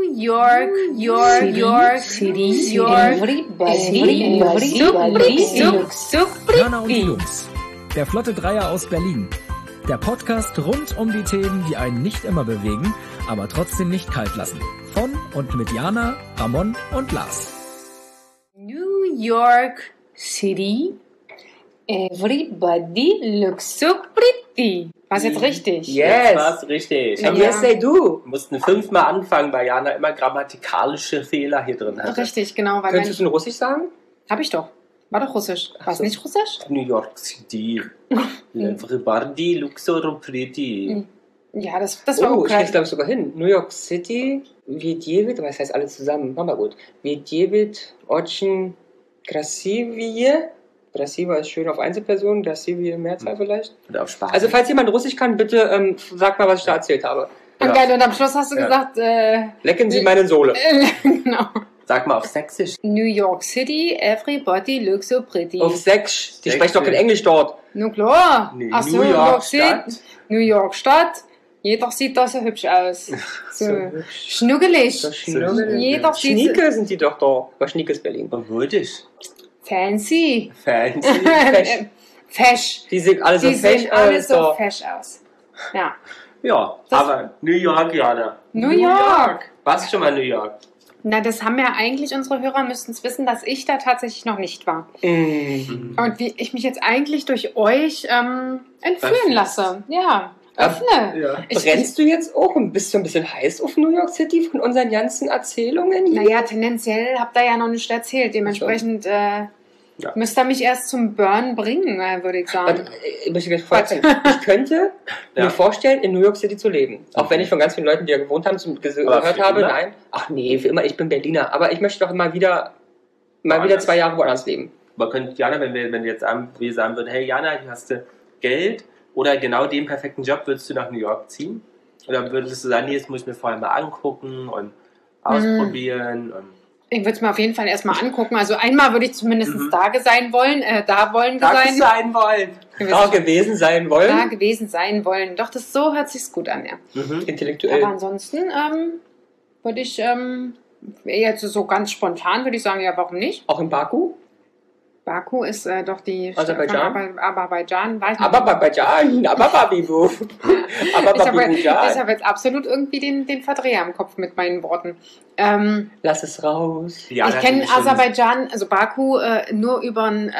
York City, everybody Jana und die Jungs. Der Flotte Dreier aus Berlin. Der Podcast rund um die Themen, die einen nicht immer bewegen, aber trotzdem nicht kalt lassen. Von und mit Jana, Ramon und Lars. New York City, everybody looks so pretty. War's jetzt richtig? Yes. Jetzt war's richtig. And yes, they do. Wir mussten 5-mal anfangen, weil Jana immer grammatikalische Fehler hier drin hatte. Richtig, genau. Weil Könntest du in Russisch sagen? Hab ich doch. War doch Russisch. War es nicht Russisch? New York City. Everybody looks so pretty. Ja, das war Oh, ich okay. krieg's glaube ich sogar hin. New York City, Vedjevid, was heißt alle zusammen? Machen wir gut. Vedjevid, Очень, Krasivie. Krasiva ist schön auf Einzelpersonen, Krasivie Mehrzahl vielleicht. Oder auf Spanisch. Also falls jemand Russisch kann, bitte sag mal, was ich da erzählt habe. Und geil, und am Schluss hast du gesagt, Lecken Sie meine Sohle. genau. Sag mal auf Sächsisch. New York City, everybody looks so pretty. Auf Sächsisch. Die Sächsisch. sprechen doch kein Englisch dort. Na klar. Nee, Ach so, New York City, Stadt. New York Stadt. Jeder sieht da so hübsch aus. So schnuggelig. Das Schnieke. Jeder sieht so Schnieke sind die doch da. Aber Schnieke ist Berlin. Würdig. fancy. Fancy. Fesch. Die sehen alle so Die fesch sehen alle aus. so da. fesch aus. Ja. Ja, Das- aber New York, Jana. New York. Warst du schon mal in New York? Na, das haben ja eigentlich unsere Hörer müssten es wissen, dass ich da tatsächlich noch nicht war. Und wie ich mich jetzt eigentlich durch euch entführen Öffnest. lasse. Ja, öffne. Ja. Brennst du jetzt auch und bist du ein bisschen heiß auf New York City von unseren ganzen Erzählungen hier? Naja, tendenziell habt ihr ja noch nicht erzählt. Dementsprechend müsst ihr mich erst zum Burn bringen, würde ich Warte, sagen. ich möchte gleich vorstellen. Ich könnte Ja. mir vorstellen, in New York City zu leben. Auch wenn ich von ganz vielen Leuten, die ja gewohnt haben, gehört für habe, immer? nein. Ach nee, für immer, ich bin Berliner. Aber ich möchte doch mal wieder Woanders. 2 Jahre woanders leben. Aber könnte Jana, wenn wir jetzt wir sagen würden, hey Jana, hier hast du Geld oder genau den perfekten Job, würdest du nach New York ziehen? Oder würdest du sagen, nee, das muss ich mir vorher mal angucken und ausprobieren? Und Ich würde es mir auf jeden Fall erstmal angucken. Also einmal würde ich zumindest da sein wollen, da sein wollen. Da gewesen sein da wollen. gewesen sein wollen. Doch, so hört sich's gut an, ja. Intellektuell. Aber ansonsten würde ich jetzt so ganz spontan würde ich sagen, ja, warum nicht? Auch in Baku? Baku ist doch die Aserbaidschan? von Aserbaidschan. Weiß nicht. Aber Babajan, aber Babibu. Aber Ich Babibujan. habe jetzt absolut irgendwie den Verdreher im Kopf mit meinen Worten. Lass es raus. Jana Ich hat kenne nämlich schon- Aserbaidschan, also Baku, nur über einen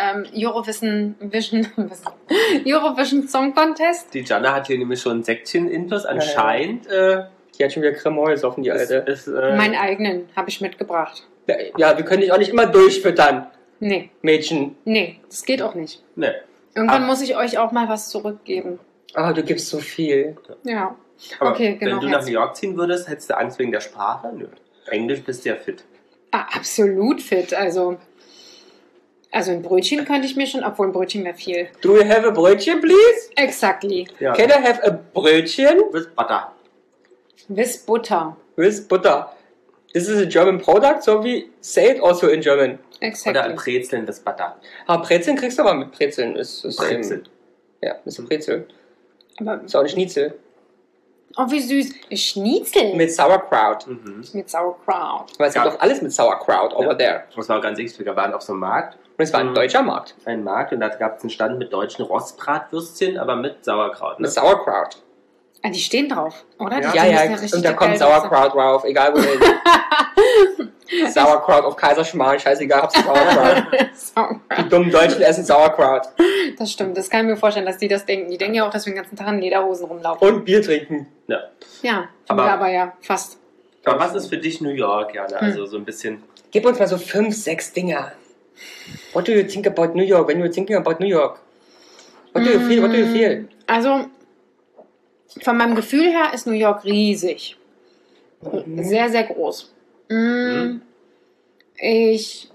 Eurovision Song Contest. Die Jana hat hier nämlich schon ein Säckchen-Intus. Anscheinend Die hat schon wieder Cremol auf die Alte. Meinen eigenen habe ich mitgebracht. Ja, wir können dich auch nicht immer durchfüttern, Nee, Mädchen. das geht auch nicht. ne. Irgendwann Ah. muss ich euch auch mal was zurückgeben. Ah, du gibst so viel. Ja. Aber Okay, genau. wenn du nach New York ziehen würdest, hättest du Angst wegen der Sprache? Nö. Englisch bist du ja fit. Absolut fit. Also ein Brötchen könnte ich mir schon, obwohl ein Brötchen wäre viel. Do you have a Brötchen, please? Exactly. Ja. Can I have a Brötchen With butter. With Butter. with butter? This is a German product, so we say it also in German. Oder Exactly. Brezeln with butter. Aber Brezeln kriegst du aber mit Brezeln. Ist Brezel. Ja, ist ein Brezel. Aber, Ist auch eine Schnitzel. oh, wie süß. Schnitzel. Mit Sauerkraut. Mit Sauerkraut. Weil es gibt Ja. doch alles mit Sauerkraut over there. Das war ganz wichtig. Wir waren auf so einem Markt. Und es war ein deutscher Markt. Ein Markt und da gab es einen Stand mit deutschen Rostbratwürstchen, aber mit Sauerkraut. Ne? Mit Sauerkraut. Ah, die stehen drauf, oder? Ja, Die ja, müssen richtig und da kommt geil Sauerkraut drauf, egal wo du Sauerkraut auf Kaiserschmarrn, scheißegal, hab's Sauerkraut. Sauerkraut. Die dummen Deutschen essen Sauerkraut. Das stimmt, das kann ich mir vorstellen, dass die das denken. Die denken ja auch, dass wir den ganzen Tag in Lederhosen rumlaufen. Und Bier trinken. Ja. Ja, Aber- aber ja, fast. Aber was ist für dich New York, Jana? Also so ein bisschen. Gib uns mal so 5, 6 Dinger. What do you think about New York when you're thinking about New York? What do you feel? What do you feel? Also, von meinem Gefühl her ist New York riesig. Sehr, sehr groß. Ich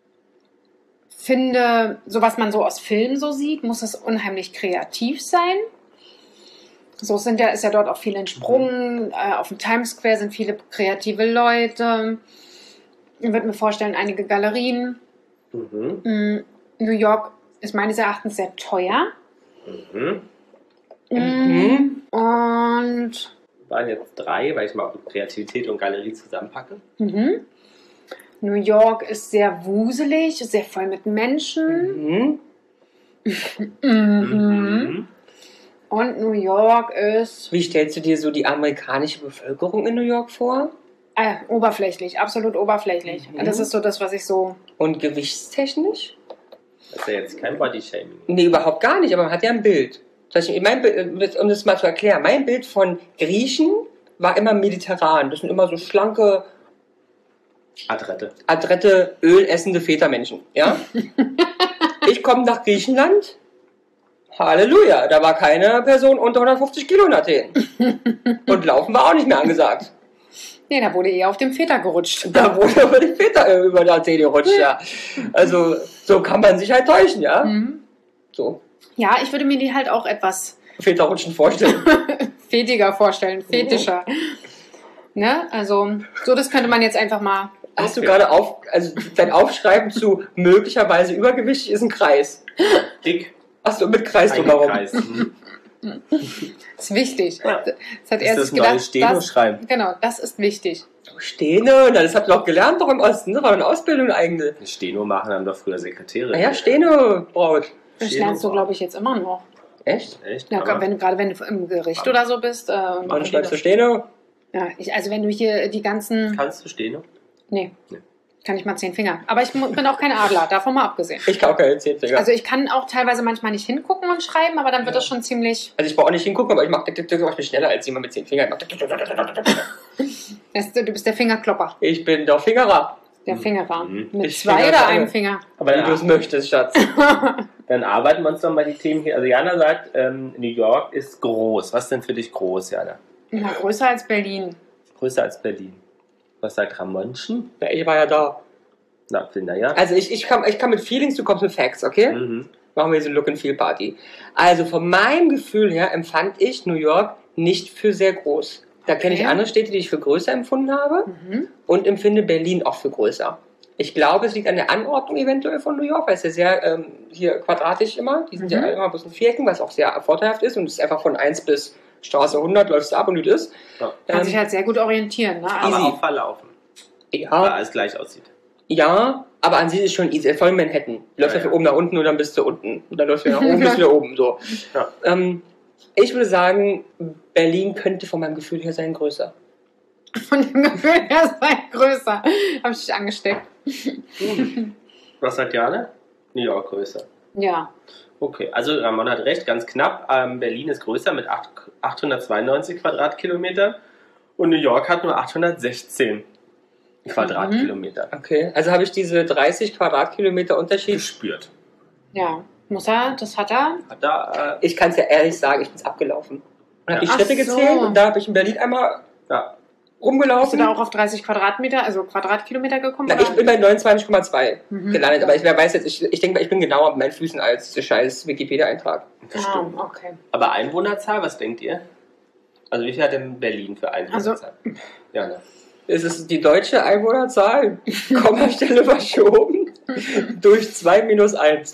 finde, so was man so aus Filmen so sieht, muss es unheimlich kreativ sein. So ist ja dort auch viel entsprungen. Auf dem Times Square sind viele kreative Leute. Ich würde mir vorstellen, einige Galerien. New York ist meines Erachtens sehr teuer. Und waren jetzt 3, weil ich mal Kreativität und Galerie zusammenpacke. Mhm. New York ist sehr wuselig, sehr voll mit Menschen. Mhm. Und New York ist Wie stellst du dir so die amerikanische Bevölkerung in New York vor? oberflächlich, absolut oberflächlich. Das ist so das, was ich so... Und gewichtstechnisch? Das ist ja jetzt kein Bodyshaming. Nee, überhaupt gar nicht, aber man hat ja ein Bild. Mein Bild, um das mal zu erklären, mein Bild von Griechen war immer mediterran. Das sind immer so schlanke, adrette, ölessende Vätermenschen. Ja? Ich komme nach Griechenland. Halleluja, da war keine Person unter 150 Kilo in Athen. Und Laufen war auch nicht mehr angesagt. Nee, da wurde eher auf dem Väter gerutscht. Da wurde über die Väter über die Athen gerutscht, ja. Also, so kann man sich halt täuschen, ja. So. Ja, ich würde mir die halt auch etwas Väterrutschen vorstellen. fetiger vorstellen, fetischer. Ne? Also, so das könnte man jetzt einfach mal... Hast du gerade dein Aufschreiben zu möglicherweise übergewichtig ist ein Kreis. Dick. Hast du mit Kreis drumherum? Das ist wichtig. Ja. Das hat er Ist sich das neue gedacht. Steno-Schreiben? Genau, das ist wichtig. Steno, das habt ihr doch gelernt doch im Osten. Das war eine Ausbildung eigentlich. Steno machen haben doch früher Sekretäre. Naja, Steno, Braut. Das Steno lernst du, war- glaube ich, jetzt immer noch. Echt? Echt? Ja, Aber gerade wenn du im Gericht oder so bist. Wann schreibst du Steno? Ja, also wenn du hier die ganzen... kannst du Steno? Nee, Nee. kann ich mal 10 Finger. Aber ich bin auch kein Adler, davon mal abgesehen. Ich kann auch keine 10 Finger. Also ich kann auch teilweise manchmal nicht hingucken und schreiben, aber dann wird das schon ziemlich... Also ich brauche auch nicht hingucken, aber ich mache schneller als jemand mit 10 Fingern. Du bist der Fingerklopper, Ich bin der Fingerer. der Fingerer. Mhm. Mit Ich 2 finger oder alle. einem Finger. Aber Wie du es möchtest, Schatz. dann arbeiten wir uns doch mal die Themen hier. Also Jana sagt, New York ist groß. Was ist denn für dich groß, Jana? Na, größer als Berlin. Größer als Berlin. Was sagt Ramonchen? Ja, ich war ja da. Na, naja. Also ich kann mit Feelings, du kommst mit Facts, okay? Mhm. Machen wir so eine Look-and-Feel-Party. Also von meinem Gefühl her empfand ich New York nicht für sehr groß. Da kenne ich Okay. andere Städte, die ich für größer empfunden habe und empfinde Berlin auch für größer. Ich glaube, es liegt an der Anordnung eventuell von New York, weil es ja sehr hier quadratisch immer. Die sind ja immer bloß in Vierecken, was auch sehr vorteilhaft ist und es ist einfach von 1 bis Straße 100 läufst du ab und gut ist. Ja. Kann sich halt sehr gut orientieren. Ne? Aber Also, auch verlaufen. Weil Ja, alles gleich aussieht. ja, aber an sich ist schon easy, voll Manhattan. Du läufst Ja, ja von ja. oben nach unten und dann bist du unten. Und dann läufst du nach oben, bist du wieder oben. So. Ja. Ich würde sagen, Berlin könnte von meinem Gefühl her sein größer. von dem Gefühl her ist es größer. Habe ich dich angesteckt. Was sagt Jana? New York größer. Ja. Okay, also Ramon hat recht, ganz knapp. Berlin ist größer mit 892 Quadratkilometer und New York hat nur 816 Quadratkilometer. Okay, also habe ich diese 30 Quadratkilometer Unterschied. Gespürt. Ja. Muss er, das hat er. Hat da, Ich kann es ja ehrlich sagen, ich bin abgelaufen. Und habe die Ach Schritte so. gezählt und da habe ich in Berlin einmal ja, Bist du rumgelaufen. da auch auf 30 Quadratmeter, also Quadratkilometer gekommen? Na, oder? ich bin bei 29,2 Mhm. gelandet, aber wer weiß jetzt, ich denke mal, ich bin genauer mit meinen Füßen als der scheiß Wikipedia-Eintrag. das Ah, stimmt. okay. Aber Einwohnerzahl, was denkt ihr? Also wie viel hat denn Berlin für Einwohnerzahl? Jana. Es ist die deutsche Einwohnerzahl, Kommastelle verschoben, durch 2 minus 1.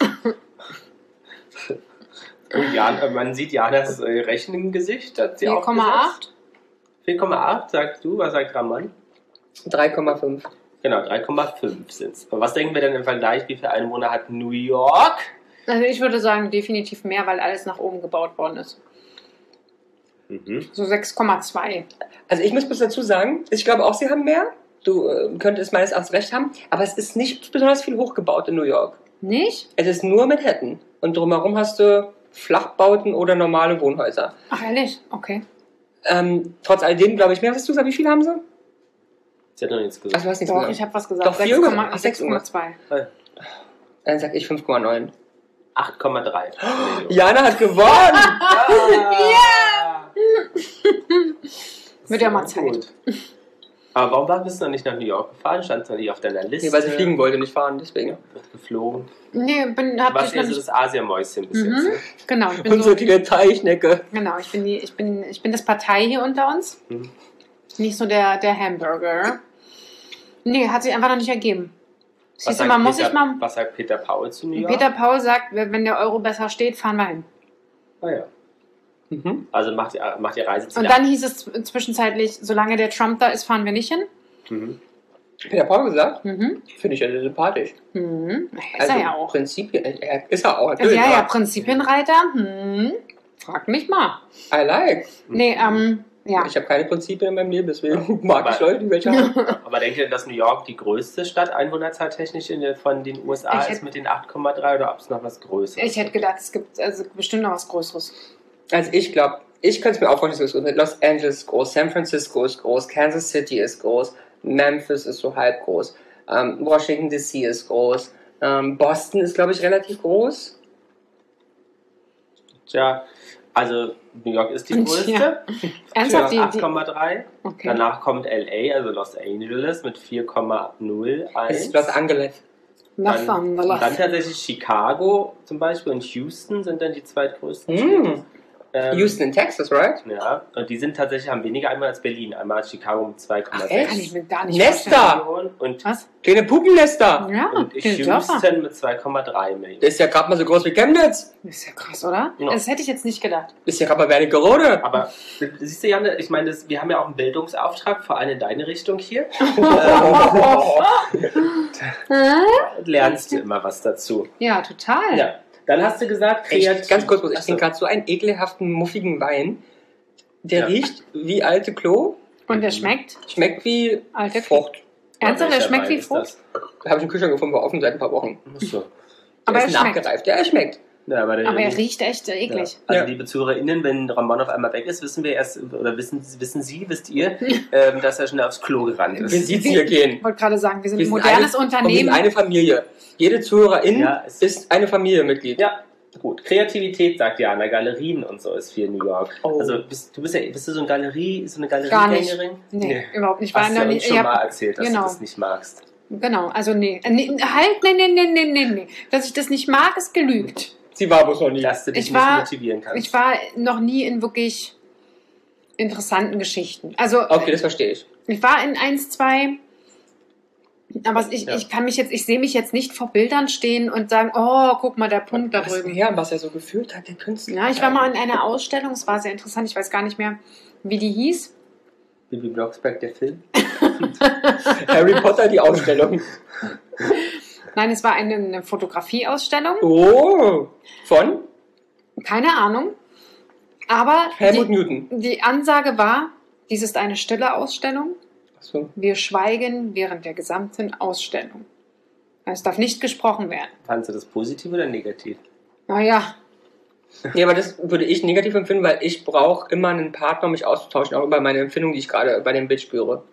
Und man sieht Janas Rechengesicht. Hat sie auch 4,8. 4,8 sagst du, was sagt Ramon? 3,5. Genau, 3,5 sind es. Was denken wir denn im Vergleich, wie viele Einwohner hat New York? Also ich würde sagen, definitiv mehr, weil alles nach oben gebaut worden ist. Mhm. So 6,2. Also ich muss bloß dazu sagen, ich glaube auch, sie haben mehr. Du könntest meines Erachtens recht haben, aber es ist nicht besonders viel hochgebaut in New York. Nicht? Es ist nur Manhattan. Und drumherum hast du Flachbauten oder normale Wohnhäuser. Ach, ehrlich? Okay. Trotz alledem glaube ich mehr. Was hast du gesagt? Wie viele haben sie? Sie hat noch nichts gesagt. Also du hast nichts Doch, gesagt. ich habe was gesagt. Doch, 4 Ach, 6,2. Dann sag ich 5,9. 8,3. Jana hat gewonnen! Ja! Wird ja mal Zeit. Gut. Aber warum bist du noch nicht nach New York gefahren? Stand es noch nicht auf deiner Liste? Nee, weil sie fliegen wollte, nicht fahren, deswegen. Wird geflogen. Nee, hab Was ich noch ist nicht. das Asiamäuschen bis jetzt? Mhm. Ne? Genau, ich bin Und so, so die Teichschnecke. genau, ich bin das Partei hier unter uns. Mhm. Nicht so der Hamburger. Nee, hat sich einfach noch nicht ergeben. Was Siehst du, sagt man muss Peter- sich mal. Was sagt Peter Paul zu New York? Peter Paul sagt, wenn der Euro besser steht, fahren wir hin. Ah, ja. Mhm. Also macht ihr Reiseziele. Und dann hieß es zwischenzeitlich, solange der Trump da ist, fahren wir nicht hin. Mhm. Peter Paul gesagt? Mhm. Finde ich ja sehr sympathisch. Mhm. Ist er ja auch. Prinzipien, ist er auch. Also, Natürlich, ja, aber Prinzipienreiter. Frag mich mal. I like. Nee, ja. Ich habe keine Prinzipien in meinem Leben, deswegen mag ich Leute, die welche haben. Aber denkt ihr, dass New York die größte Stadt einwohnerzahttechnisch von den USA ist mit den 8,3 oder ob es noch was Größeres Ich hätte gedacht, es gibt also bestimmt noch was Größeres. Also ich glaube, ich könnte es mir auch vorstellen, dass es groß. Los Angeles ist groß, San Francisco ist groß, Kansas City ist groß, Memphis ist so halb groß, Washington DC ist groß, Boston ist, glaube ich, relativ groß. Tja, also New York ist die größte. Ja. Ernsthaft? Mit 8,3. Okay. Danach kommt LA, also Los Angeles mit 4,01. Das ist Los Angeles. Nach Und dann tatsächlich Chicago zum Beispiel und Houston sind dann die zweitgrößten Städte. Houston in Texas, right? Ja, und die sind tatsächlich, haben weniger Einwohner als Berlin. Einmal hat Chicago mit 2,6 Kann ich mir gar nicht Nester! Millionen und, Was? Kleine Pupennester! Ja, und kleine Dörfer. Houston mit 2,3 Millionen. Das ist ja gerade mal so groß wie Chemnitz. Das ist ja krass, oder? Ja. Das hätte ich jetzt nicht gedacht. Das ist ja gerade mal Wernigerode. Aber siehst du, Janne, ich meine, wir haben ja auch einen Bildungsauftrag, vor allem in deine Richtung hier. Lernst du immer was dazu. Ja, total. Ja. Dann hast du gesagt, Echt, ganz kurz, ich Achso. trinke gerade so einen ekelhaften, muffigen Wein. Der Ja. riecht wie alte Klo, Und der schmeckt? schmeckt wie Alte Frucht. Ernsthaft, der Welcher schmeckt Wein wie ist Frucht? das? Habe ich im Kühlschrank gefunden, war offen seit ein paar Wochen. Achso. Aber Der er ist schmeckt. nachgereift. Ja, er schmeckt. Ja, aber Aber er riecht echt eklig. Also Ja. liebe ZuhörerInnen, wenn Ramon auf einmal weg ist, wissen wir erst, oder wisst ihr, dass er schnell aufs Klo gerannt Wie ist. sieht's hier gehen? Ich wollte gerade sagen, wir sind Wir ein sind modernes Und wir Unternehmen. sind eine Familie. Jede Zuhörerin Ja, ist eine Familienmitglied. Ja, gut. Kreativität, sagt Jana, Galerien und so ist viel in New York. Oh. Also bist du so eine Gar nicht. Galeriegängerin? Nee, überhaupt nicht. Hast du noch uns nicht. schon Ja, mal erzählt, dass genau. du das nicht magst. Genau, also nee. Nee. Dass ich das nicht mag, ist gelügt. Sie war bloß noch nie. Dass du dich Ich nicht war- motivieren kannst. Ich war noch nie in wirklich interessanten Geschichten. Also Okay, das verstehe ich. ich war in 1, 2, aber ich sehe mich jetzt nicht vor Bildern stehen und sagen, oh, guck mal, der Punkt da Was denn drüben. her, was er so gefühlt hat, der Künstler. Ja, ich war mal in einer Ausstellung, es war sehr interessant, ich weiß gar nicht mehr, wie die hieß. Bibi Blocksberg, der Film. Harry Potter, die Ausstellung. Nein, es war eine Fotografieausstellung, Oh, von keine Ahnung. Aber Helmut Newton. die Ansage war, dies ist eine stille Ausstellung. Achso. Wir schweigen während der gesamten Ausstellung. Es darf nicht gesprochen werden. Fandest du das positiv oder negativ? Naja, Ja, aber das würde ich negativ empfinden, weil ich brauche immer einen Partner, um mich auszutauschen, auch über meine Empfindung, die ich gerade bei dem Bild spüre.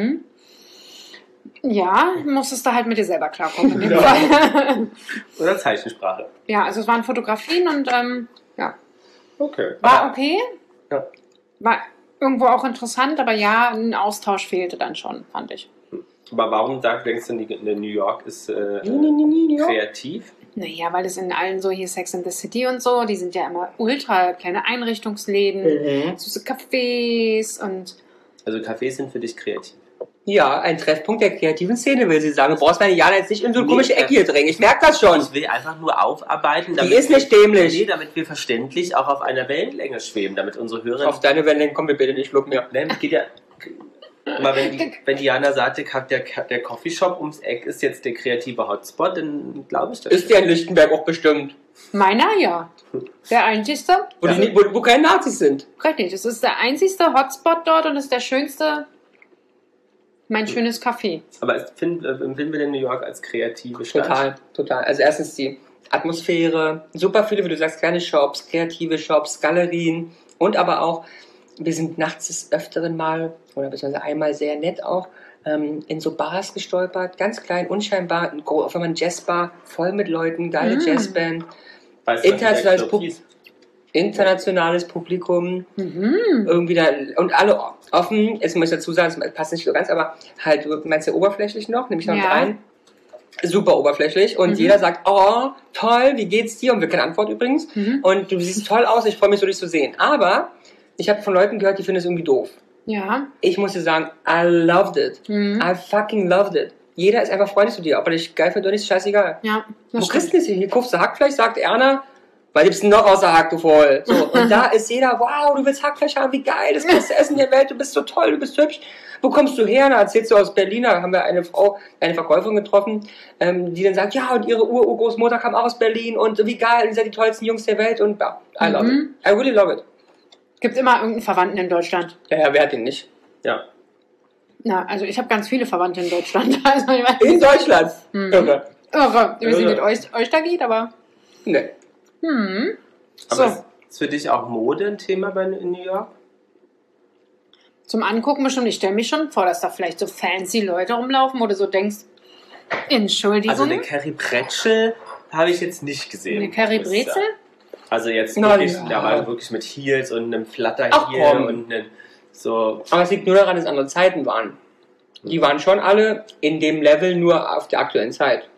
Ja, musstest du halt mit dir selber klarkommen in dem Ja. Fall. Oder Zeichensprache? Ja, also es waren Fotografien und ja, Okay. war okay. Ja. War irgendwo auch interessant, aber ja, ein Austausch fehlte dann schon, fand ich. Aber warum denkst du, New York ist Ja. kreativ? Naja, weil es in allen so hier Sex and the City und so, die sind ja immer ultra kleine Einrichtungsläden, süße Cafés und Also Cafés sind für dich kreativ. Ja, ein Treffpunkt der kreativen Szene, will sie sagen. Du brauchst meine Jana jetzt nicht in so eine Nee, komische Ecke hier drängen. Ich merke das schon. Ich will einfach nur aufarbeiten, Die ist nicht dämlich. Nee, damit wir verständlich auch auf einer Wellenlänge schweben, damit unsere Hörer... Auf deine Welle kommen wir bitte nicht, flug mir. Nee, geht ja... Aber wenn Diana sagte, der Coffeeshop ums Eck ist jetzt der kreative Hotspot, dann glaube ich das. Ist der in Lichtenberg auch bestimmt. meiner ja. Der einzigste, Wo, die, wo keine Nazis sind. richtig, es ist der einzigste Hotspot dort und ist der schönste, mein schönes Café. Aber empfinden wir denn New York als kreative Stadt? Total. Also erstens die Atmosphäre, super viele, wie du sagst, kleine Shops, kreative Shops, Galerien und aber auch, wir sind nachts des Öfteren mal, oder beziehungsweise einmal sehr nett auch, in so Bars gestolpert, ganz klein, unscheinbar, auf einmal ein Jazzbar, voll mit Leuten, geile Jazzband, Weißt du, was der Internationales Club Publikum. hieß? Internationales Publikum, irgendwie da, und alle offen, jetzt muss ich dazu sagen, es passt nicht so ganz, aber halt, du meinst ja oberflächlich noch, nehme ich noch Ja. rein. Super oberflächlich und jeder sagt, oh, toll, wie geht's dir? Und wir keine Antwort übrigens. Und du siehst toll aus, ich freue mich so, dich zu sehen. Aber ich habe von Leuten gehört, die finden es irgendwie doof. Ja. Ich muss dir sagen, I loved it. I fucking loved it. Jeder ist einfach freundlich zu dir, ob er dich geil findet oder nicht, ist scheißegal. Ja, Wo das kriegst stimmt. du das hier? Hier kaufst du Hackfleisch, sagt Erna, Weil du bist noch außer Hack, du voll. So, und da ist jeder, wow, du willst Hackfleisch haben, wie geil, das beste Essen der Welt, du bist so toll, du bist hübsch. Wo kommst du her? Da erzählst du aus Berlin, da haben wir eine Frau, eine Verkäuferin getroffen, die dann sagt, ja, und ihre Urgroßmutter kam auch aus Berlin und wie geil, ihr seid die tollsten Jungs der Welt und ja, I love it. I really love it. Gibt immer irgendeinen Verwandten in Deutschland. Ja, wer hat den nicht? Ja. Na, also ich habe ganz viele Verwandte in Deutschland. Also ich weiß, In Deutschland? Irre. irre. Ich weiß nicht, wie es euch da geht, aber... Nee. Aber So. ist für dich auch Mode ein Thema in New York? Zum Angucken bestimmt. Ich stelle mir schon vor, dass da vielleicht so fancy Leute rumlaufen, wo du so denkst, Entschuldigung. Also eine Carrie Bradshaw habe ich jetzt nicht gesehen. Eine Carrie muss ich Brezel? sagen. Also jetzt Na wirklich, ja. da war wirklich mit Heels und einem Ach, Flutter-Heel komm. und einem so. Aber es liegt nur daran, dass es andere Zeiten waren. Die waren schon alle in dem Level nur auf der aktuellen Zeit.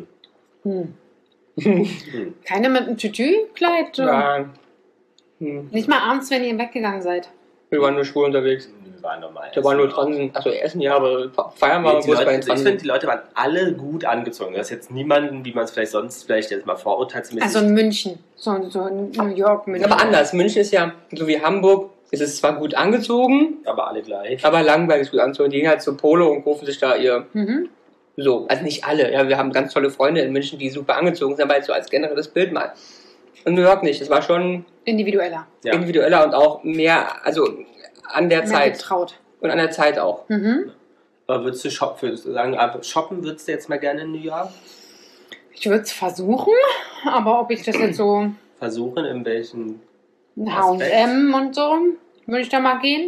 Keine mit einem Tütü-Kleid? Ja. Nicht mal abends, wenn ihr weggegangen seid. Wir waren nur schwul unterwegs. War normal. Da waren nur Transen. Achso, Essen ja, aber feiern war Die bloß bei Leute, den ich finde, Transen. die Leute waren alle gut angezogen. Das ist jetzt niemanden, wie man es vielleicht sonst vielleicht jetzt mal vorurteilsmäßig. Also in München. So in New York, München. Aber anders. München ist ja, so wie Hamburg, ist es zwar gut angezogen, aber alle gleich. aber langweilig gut angezogen. Die gehen halt so Polo und kaufen sich da ihr. Mhm. So, also nicht alle. Ja, wir haben ganz tolle Freunde in München, die super angezogen sind, aber jetzt so als generelles Bild mal. In New York nicht. Es war schon Individueller. Ja. individueller und auch mehr, also an der Mehr Zeit. getraut. Und an der Zeit auch. Mhm. Aber würdest du shoppen würdest du jetzt mal gerne in New York? Ich würde es versuchen, aber ob ich das jetzt so Versuchen, in welchen. H&M und so, würde ich da mal gehen.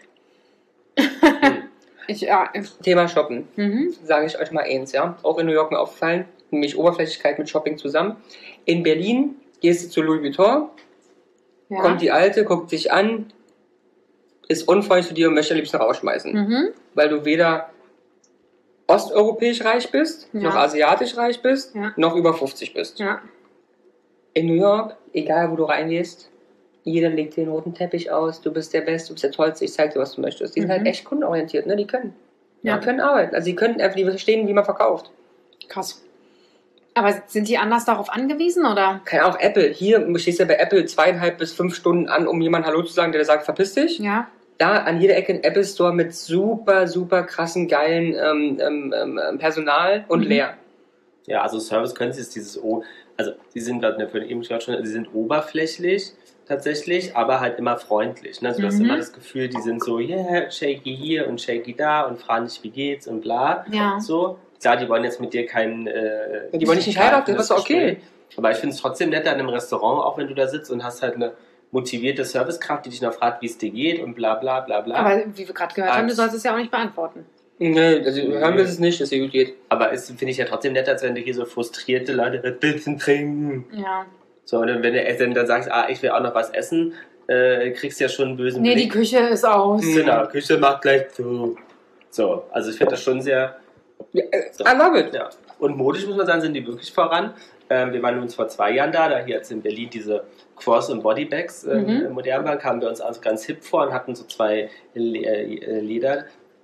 Ja. Thema Shoppen. Mhm. Sage ich euch mal eins, ja. Auch in New York mir aufgefallen, nämlich Oberflächlichkeit mit Shopping zusammen. In Berlin gehst du zu Louis Vuitton, Ja. kommt die Alte, guckt dich an, ist unfreundlich zu dir und möchte am liebsten rausschmeißen. Mhm. Weil du weder osteuropäisch reich bist, Ja. noch asiatisch reich bist, Ja. noch über 50 bist. Ja. In New York, egal wo du reingehst, jeder legt den roten Teppich aus, du bist der Beste, du bist der Tollste, ich zeig dir, was du möchtest. Die sind halt echt kundenorientiert, ne? Die können. Ja. Die können arbeiten. Also die können einfach, die verstehen, wie man verkauft. Krass. Aber sind die anders darauf angewiesen, oder? Keine Ahnung, Apple. Hier stehst du ja bei Apple 2,5 bis 5 Stunden an, um jemandem Hallo zu sagen, der sagt, verpiss dich. Ja. Da an jeder Ecke ein Apple Store mit super, super krassen, geilen Personal und leer. Ja, also Service können sie ist also die sind gerade für eben schon, sie sind oberflächlich tatsächlich, aber halt immer freundlich. Ne? Also du hast immer das Gefühl, die sind so, yeah, shaky hier und shaky da und fragen dich, wie geht's und bla. Ja. So. Klar, die wollen jetzt mit dir keinen. Die wollen dich nicht heiraten, das ist okay. Gespräch. Aber ich finde es trotzdem netter in einem Restaurant, auch wenn du da sitzt und hast halt eine motivierte Servicekraft, die dich noch fragt, wie es dir geht und bla bla bla bla. Aber wie wir gerade gehört haben, du sollst es ja auch nicht beantworten. Nee, also hören wir es nicht, dass ihr gut geht. Aber es finde ich ja trotzdem netter, als wenn du hier so frustrierte Leute ein bisschen trinken. Ja. So, und dann, wenn du dann sagst, ich will auch noch was essen, kriegst du ja schon einen bösen Nee, die Blick. Küche ist aus. Genau, Küche macht gleich zu. So, also ich finde das schon sehr. Ja, I love it. Ja. Und modisch muss man sagen, sind die wirklich voran. Wir waren uns vor 2 Jahren da hier jetzt in Berlin diese Cross- und Bodybags modern waren, kamen wir uns also ganz hip vor und hatten so 2 Leder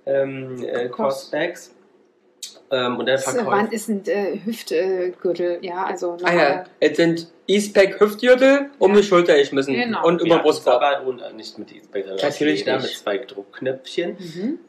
Crossbags. Und dann verkauft. Es sind Hüftgürtel, ja, also Ah ja, es sind Eastpack Hüftgürtel um die Schulter geschmissen Genau. und über ja, Brustkorb. aber nicht mit Eastpack, sondern Natürlich Leder nicht. mit 2 Druckknöpfchen.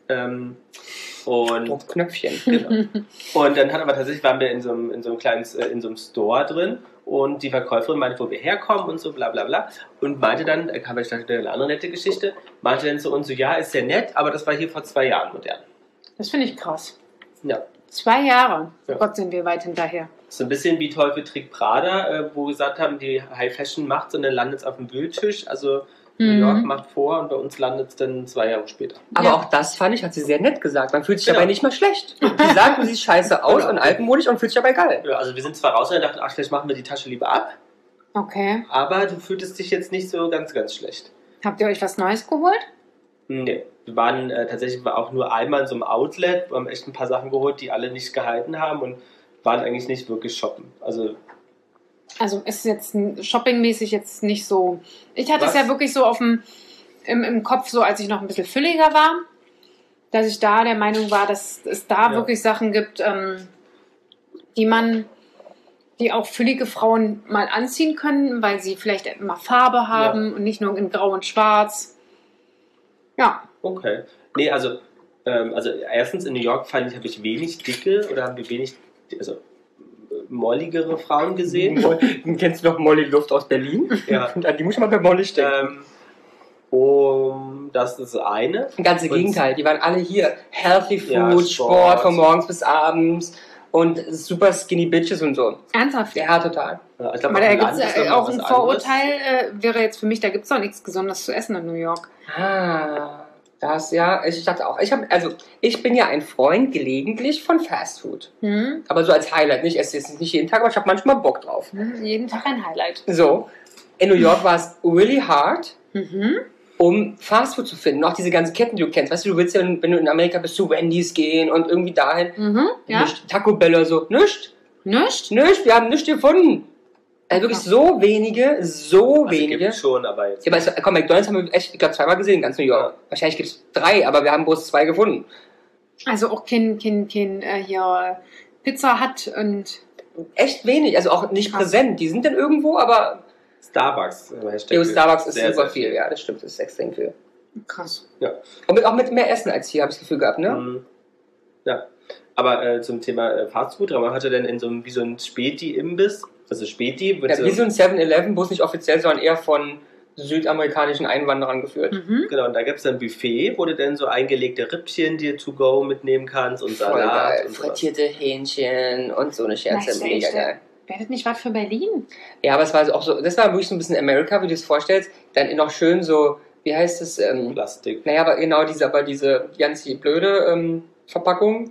Mhm. Und Knöpfchen. genau. Und dann waren wir in so einem kleinen in so einem Store drin und die Verkäuferin meinte, wo wir herkommen und so bla bla bla und meinte dann, kam ich dachte, eine andere nette Geschichte, meinte dann zu uns so, ja, ist sehr nett, aber das war hier vor 2 Jahren modern. Das finde ich krass. Ja. 2 Jahre. Ja. Gott, sind wir weit hinterher. So ein bisschen wie Teufel trägt Prada, wo gesagt haben, die High Fashion macht und dann landet es auf dem Wühltisch. Also New York macht vor und bei uns landet es dann 2 Jahre später. Aber Ja. auch das fand ich, hat sie sehr nett gesagt. Man fühlt sich Genau. dabei nicht mal schlecht. Sie sagt, du siehst scheiße aus Genau. und altmodisch und fühlt sich dabei geil. Ja, also wir sind zwar raus und dachten, vielleicht machen wir die Tasche lieber ab, Okay. aber du fühltest dich jetzt nicht so ganz, ganz schlecht. Habt ihr euch was Neues geholt? Nee, wir waren tatsächlich auch nur einmal in so einem Outlet, wir haben echt ein paar Sachen geholt, die alle nicht gehalten haben und waren eigentlich nicht wirklich shoppen. Also Also ist jetzt shoppingmäßig jetzt nicht so. Ich hatte Was? es ja wirklich so im Kopf, so als ich noch ein bisschen fülliger war, dass ich da der Meinung war, dass es da Ja. wirklich Sachen gibt, die man die auch füllige Frauen mal anziehen können, weil sie vielleicht immer Farbe haben und nicht nur in Grau und Schwarz. Ja. Okay. Nee, also erstens in New York habe ich wenig dicke oder haben wir wenig, also molligere Frauen gesehen. Kennst du noch Molly Luft aus Berlin? Ja. Die muss ich mal bei Molly stecken. Das ist eine. Das ganze Gegenteil, die waren alle hier. Healthy Food, Ja, Sport von morgens bis abends und super skinny Bitches und so. Ernsthaft? Ja, total. Ja, ich glaub, Aber da auf dem gibt Land ist es noch auch was ein anderes. Vorurteil, wäre jetzt für mich, da gibt es doch nichts Gesundes zu essen in New York. Das ja, ich dachte auch, ich bin ja ein Freund gelegentlich von Fast Food. Hm? Aber so als Highlight, ich esse jetzt nicht jeden Tag, aber ich habe manchmal Bock drauf. Jeden Tag ein Highlight. So, in New York war es really hard, Mhm. um Fast Food zu finden. Auch diese ganzen Ketten, die du kennst. Weißt du, du willst ja, wenn du in Amerika bist, zu Wendy's gehen und irgendwie dahin. Mhm. Ja? Nicht, Taco Bell oder so. Nicht, Nicht? wir haben nichts gefunden. Also wirklich so wenige. Also wenige. gibt's schon, aber jetzt. Ja, aber komm, McDonalds haben wir echt, ich glaube, 2-mal gesehen in ganz New York. Wahrscheinlich gibt es 3, aber wir haben bloß 2 gefunden. Also auch kein hier Pizza Hut und Echt wenig, also auch nicht Krass. präsent. Die sind dann irgendwo, aber Starbucks. Starbucks ist sehr, super sehr viel. Ja, das stimmt, das ist extrem viel. krass. Und auch mit mehr Essen als hier, habe ich das Gefühl gehabt, ne? Mhm. Ja. Aber zum Thema Fastfood, man hatte dann wie so ein Späti-Imbiss, also Späti, wird Ja, wie so ein 7-Eleven, bloß nicht offiziell, sondern eher von südamerikanischen Einwanderern geführt. Mhm. genau, und da gibt es ein Buffet, wo du dann so eingelegte Rippchen dir to go mitnehmen kannst und Voll Salat geil. und sowas. Frittierte Hähnchen und so eine Scherze. Nice, Mega echt, geil. Wäre das nicht was für Berlin? Ja, aber es war auch so, das war wirklich so ein bisschen Amerika, wie du es vorstellst. Dann noch schön so, wie heißt es? Plastik. Naja, aber genau diese ganz blöde Verpackung.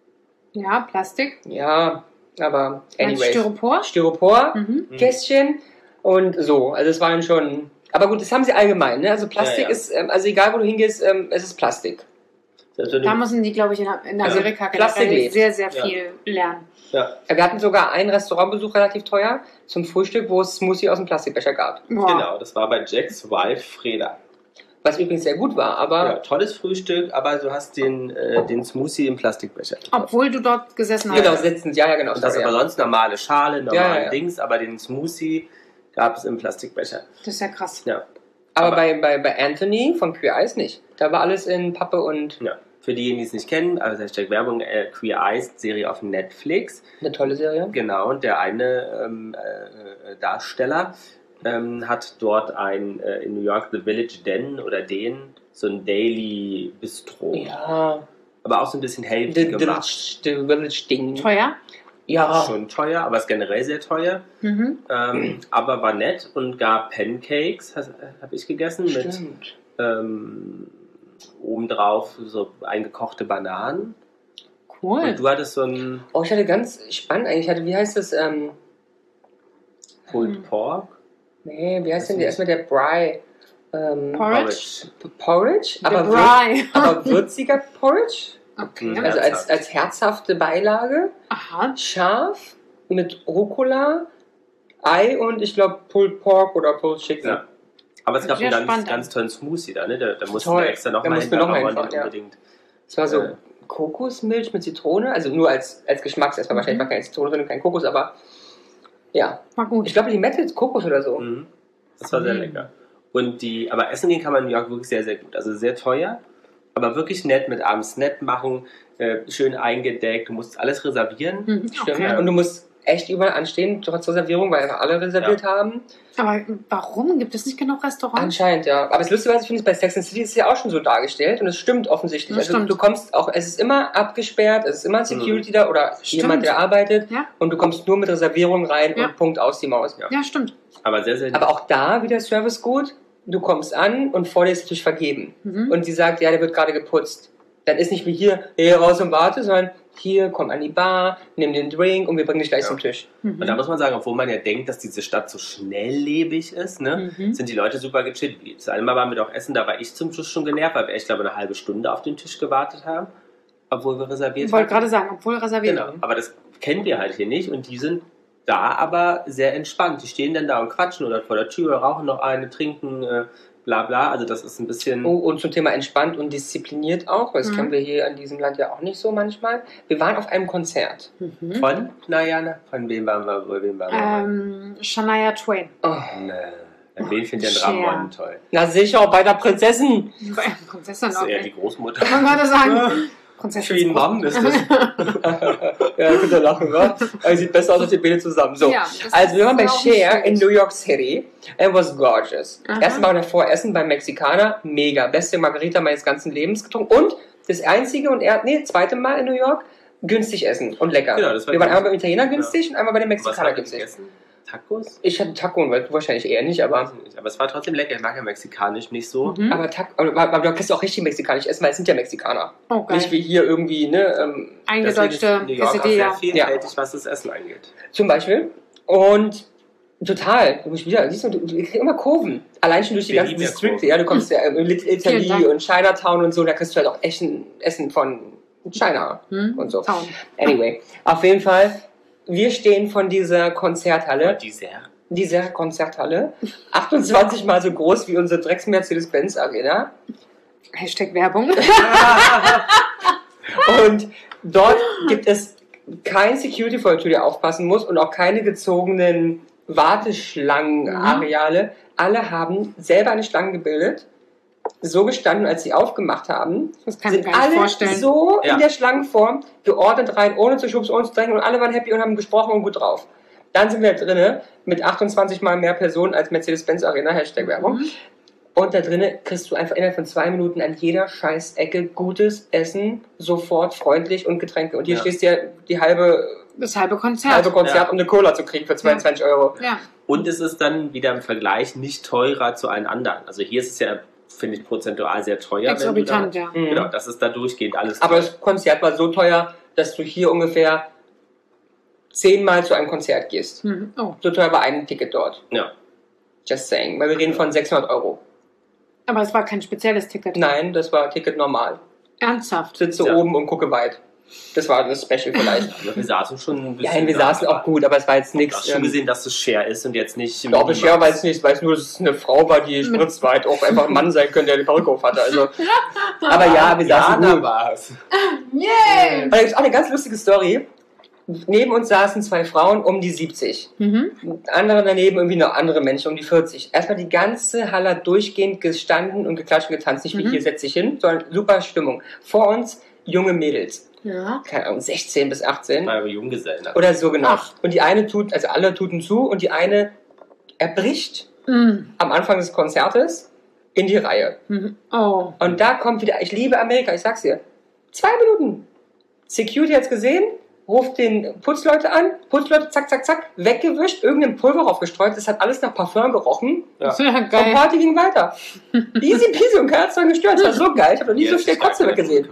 Ja, Plastik. Ja, aber anyways. Styropor? Styropor, Mhm. Kästchen und so. Also es waren schon. Aber gut, das haben sie allgemein, ne? Also Plastik Ja, ja. ist, also egal wo du hingehst, es ist Plastik. Also Da müssen die, glaube ich, in Amerika Plastik generell lebt. sehr, sehr Ja. viel lernen. ja, Wir hatten sogar einen Restaurantbesuch relativ teuer zum Frühstück, wo es Smoothie aus dem Plastikbecher gab. Boah. genau, das war bei Jack's Wife Freda. Was übrigens sehr gut war, aber Ja, tolles Frühstück, aber du hast den Smoothie im Plastikbecher. Obwohl du dort gesessen hast. genau, sitzend, ja, genau. Und das sorry, aber ja. sonst normale Schale, normale Ja. Dings, aber den Smoothie gab es im Plastikbecher. Das ist ja krass. Ja. Aber bei Anthony von Queer Eyes nicht. Da war alles in Pappe und Ja. Für diejenigen, die es nicht kennen, also Hashtag Werbung, Queer Eyes, Serie auf Netflix. eine tolle Serie. Genau, und der eine Darsteller hat dort in New York The Village Den oder so ein Daily Bistro. Ja, Aber auch so ein bisschen healthy gemacht. The Village Ding. Teuer? Ja, Schon teuer, aber ist generell sehr teuer. Mhm. Aber war nett und gab Pancakes, habe ich gegessen, mit stimmt. obendrauf so eingekochte Bananen. Cool. Und du hattest so ein Oh, ich hatte ganz spannend eigentlich, wie heißt das, Pulled Pork. nee, wie heißt denn erstmal der Brie? Porridge? Porridge? The Aber, Brie. aber würziger Porridge? Okay. Mhm. Also Herzhaft. als herzhafte Beilage, Aha. scharf, mit Rucola, Ei und ich glaube Pulled Pork oder Pulled Chicken. Ja. Aber es gab Sehr einen spannend. ganz tollen Smoothie da, ne? Da mussten Toll. wir extra Da nochmal mussten wir noch mal hinfahren, hinfahren, ja. unbedingt. Es war so Äh. Kokosmilch mit Zitrone, also nur als Geschmacks, erstmal wahrscheinlich war keine Zitrone drin und kein Kokos, aber ja. War gut. Ich glaube Limette ist Kokos oder so. Mhm. Das war sehr Mhm. lecker. Aber essen gehen kann man in New York wirklich sehr, sehr gut. Also sehr teuer, aber wirklich nett mit abends nett machen, schön eingedeckt. Du musst alles reservieren. Mhm. Stimmt. Okay. Und du musst echt überall anstehen, trotz Reservierung, weil einfach alle reserviert haben. Aber warum? Gibt es nicht genug Restaurants? Anscheinend, ja. Aber das Lustige, was ich finde, ist, bei Sex and the City ist es ja auch schon so dargestellt und es stimmt offensichtlich. Das Also stimmt. du kommst auch, es ist immer abgesperrt, es ist immer ein Security da oder Stimmt. jemand, der arbeitet Ja. und du kommst nur mit Reservierung rein Ja. und Punkt aus die Maus. Ja. Ja, stimmt. Aber sehr, sehr Aber auch da wieder Service gut. Du kommst an und vor dir ist natürlich vergeben. Mhm. Und sie sagt, ja, der wird gerade geputzt. Dann ist nicht wie hier, hey, raus und warte, sondern hier, komm an die Bar, nimm den Drink und wir bringen dich gleich Ja. zum Tisch. Mhm. Und da muss man sagen, obwohl man ja denkt, dass diese Stadt so schnelllebig ist, ne, Mhm. sind die Leute super gechillt. Das eine Mal waren wir doch essen, da war ich zum Schluss schon genervt, weil wir echt, glaube ich, eine halbe Stunde auf den Tisch gewartet haben, obwohl wir reserviert Ich wollte hatten. gerade sagen, obwohl reserviert. Genau, aber das kennen wir halt hier nicht und die sind da aber sehr entspannt. Die stehen dann da und quatschen oder vor der Tür, rauchen noch eine, trinken bla bla. Also das ist ein bisschen... Oh, und zum Thema entspannt und diszipliniert auch, weil das kennen wir hier in diesem Land ja auch nicht so manchmal. Wir waren auf einem Konzert. Von? Na Jana? Von wem waren wir? Shania Twain. Oh. Wen findet Cher. denn Ramon toll? Na sicher, bei der Prinzessin. Prinzessin Das ist auch eher die nicht. Großmutter. Man würde sagen, Prinzessin. Queen Mom ist das. Ja, könnt ihr lachen, wa? Aber sieht besser aus als die Beine zusammen. So. Ja, das Also wir waren bei ist auch nicht Cher schlecht. in New York City. It was gorgeous. Aha. Erstmal davor Essen beim Mexikaner. Mega. Beste Margarita meines ganzen Lebens getrunken. Und das einzige und zweite Mal in New York günstig essen und lecker. Genau, das war wir waren günstig. einmal beim Italiener günstig und einmal bei dem Was Mexikaner haben wir günstig. gegessen? Tacos? Ich hatte Taco, weil du wahrscheinlich eher nicht, aber... Aber es war trotzdem lecker. Ich mag ja mexikanisch nicht so. Aber du kannst auch richtig mexikanisch essen, weil es sind ja Mexikaner. Oh, geil. Nicht wie hier irgendwie, ne? Deswegen Eingedeutschte ist New York auch sehr Quesadilla. vielfältig, was das Essen angeht. Zum Beispiel. Und total. Du musst wieder, siehst du kriegst immer Kurven. Allein schon durch die Wir ganzen lieben ja Distrikte. Kurven. Ja, du kommst ja in Little Vielen Italy Dank. und Chinatown und so, da kriegst du halt auch Essen von China und so. Town. Anyway, auf jeden Fall, wir stehen von dieser Konzerthalle. Diese Konzerthalle, 28 mal so groß wie unsere Drecks-Mercedes-Benz Arena. Hashtag Werbung. Und dort gibt es kein Security vor der Tür, der aufpassen muss und auch keine gezogenen Warteschlangenareale. Alle haben selber eine Schlange gebildet, so gestanden, als sie aufgemacht haben. Das kann ich Sind mir gar nicht alle vorstellen. so Ja. in der Schlangenform geordnet rein, ohne zu schubsen, ohne zu drängen und alle waren happy und haben gesprochen und gut drauf. Dann sind wir drinnen mit 28 mal mehr Personen als Mercedes-Benz Arena, Hashtag Werbung. Und da drinnen kriegst du einfach innerhalb von 2 Minuten an jeder Scheißecke gutes Essen, sofort freundlich und Getränke. Und hier Ja. stehst du ja die halbe Das halbe Konzert. Konzert, Ja. um eine Cola zu kriegen für 22 Euro. Ja. Und es ist dann wieder im Vergleich nicht teurer zu allen anderen. Also hier ist es ja, finde ich, prozentual sehr teuer. Exorbitant, ja. Mhm. Genau, das ist da durchgehend alles Aber teuer. das Konzert war so teuer, dass du hier ungefähr 10-mal zu einem Konzert gehst. Oh. So teuer war ein Ticket dort. Ja. Just saying. Weil wir reden von 600 Euro. Aber es war kein spezielles Ticket. Nein, das war Ticket normal. Ernsthaft. Sitze Ja. oben und gucke weit. Das war das Special vielleicht. Aber wir saßen schon ein Ja, bisschen. wir saßen auch gut, aber es war jetzt Du nichts. hast schon gesehen, dass es Cher ist und jetzt nicht. Ich glaube, Cher weiß nicht, weiß nur, dass es eine Frau war, die spritzweit auch einfach ein Mann sein könnte, der die Perücke auf hatte. Also, aber ja, wir saßen Jana gut. war's. Yay! Und da gibt es auch eine ganz lustige Story. Neben uns saßen 2 Frauen um die 70. Andere daneben irgendwie noch andere Menschen um die 40. Erstmal die ganze Halle hat durchgehend gestanden und geklatscht und getanzt. Nicht wie hier setz dich hin, sondern super Stimmung. Vor uns junge Mädels. Ja. Keine Ahnung, 16 bis 18. Mal Junggesellen. Oder so genau. Ach. Und die eine tut, also alle tuten zu und die eine erbricht am Anfang des Konzertes in die Reihe. Oh. Und da kommt wieder, ich liebe Amerika, ich sag's dir. 2 Minuten. Security hat's gesehen, ruft den Putzleute an, Putzleute, zack, zack, zack, weggewischt, irgendein Pulver aufgestreut, das hat alles nach Parfum gerochen. Ja. Das ist ja Und geil. Party ging weiter. Easy peasy und keiner hat's dran gestört. Das war so geil, ich habe noch nie so schnell Kotze weggesehen.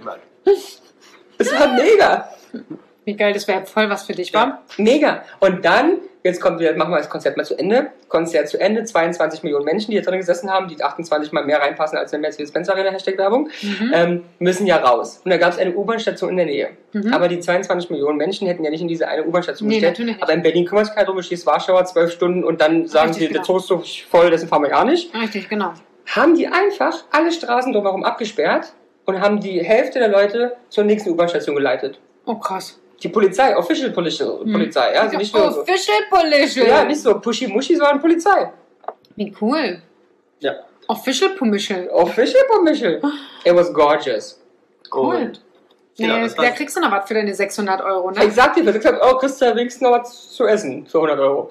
Das war mega. Wie geil, das wäre voll was für dich, wa? Mega. Und dann, jetzt kommt wieder, machen wir das Konzert mal zu Ende. Konzert zu Ende, 22 Millionen Menschen, die hier drin gesessen haben, die 28 mal mehr reinpassen als in der Mercedes-Benz Arena, Hashtag Werbung, müssen ja raus. Und da gab es eine U-Bahn-Station in der Nähe. Aber die 22 Millionen Menschen hätten ja nicht in diese eine U-Bahn-Station Nee, gestellt. natürlich nicht. Aber in Berlin kümmert sich keiner drum, du stehst Warschauer 12 Stunden und dann sagen Richtig, sie, der genau. Zug ist so voll, dessen fahren wir gar nicht. Richtig, genau. Haben die einfach alle Straßen drumherum abgesperrt und haben die Hälfte der Leute zur nächsten U-Bahn-Station geleitet. Oh, krass. Die Polizei, Official Polizei, ja, also nicht nur so. Official Polition. Ja, nicht so Pushy-Muschi, sondern Polizei. Wie cool. Ja. Official Pumischel. Official Pumischel. It was gorgeous. Cool. Und, genau, Nee, das war- da kriegst du noch was für deine 600 Euro, Ich ne? sag dir, für 600 Euro kriegst du ja wenigstens noch was zu essen für 100 Euro.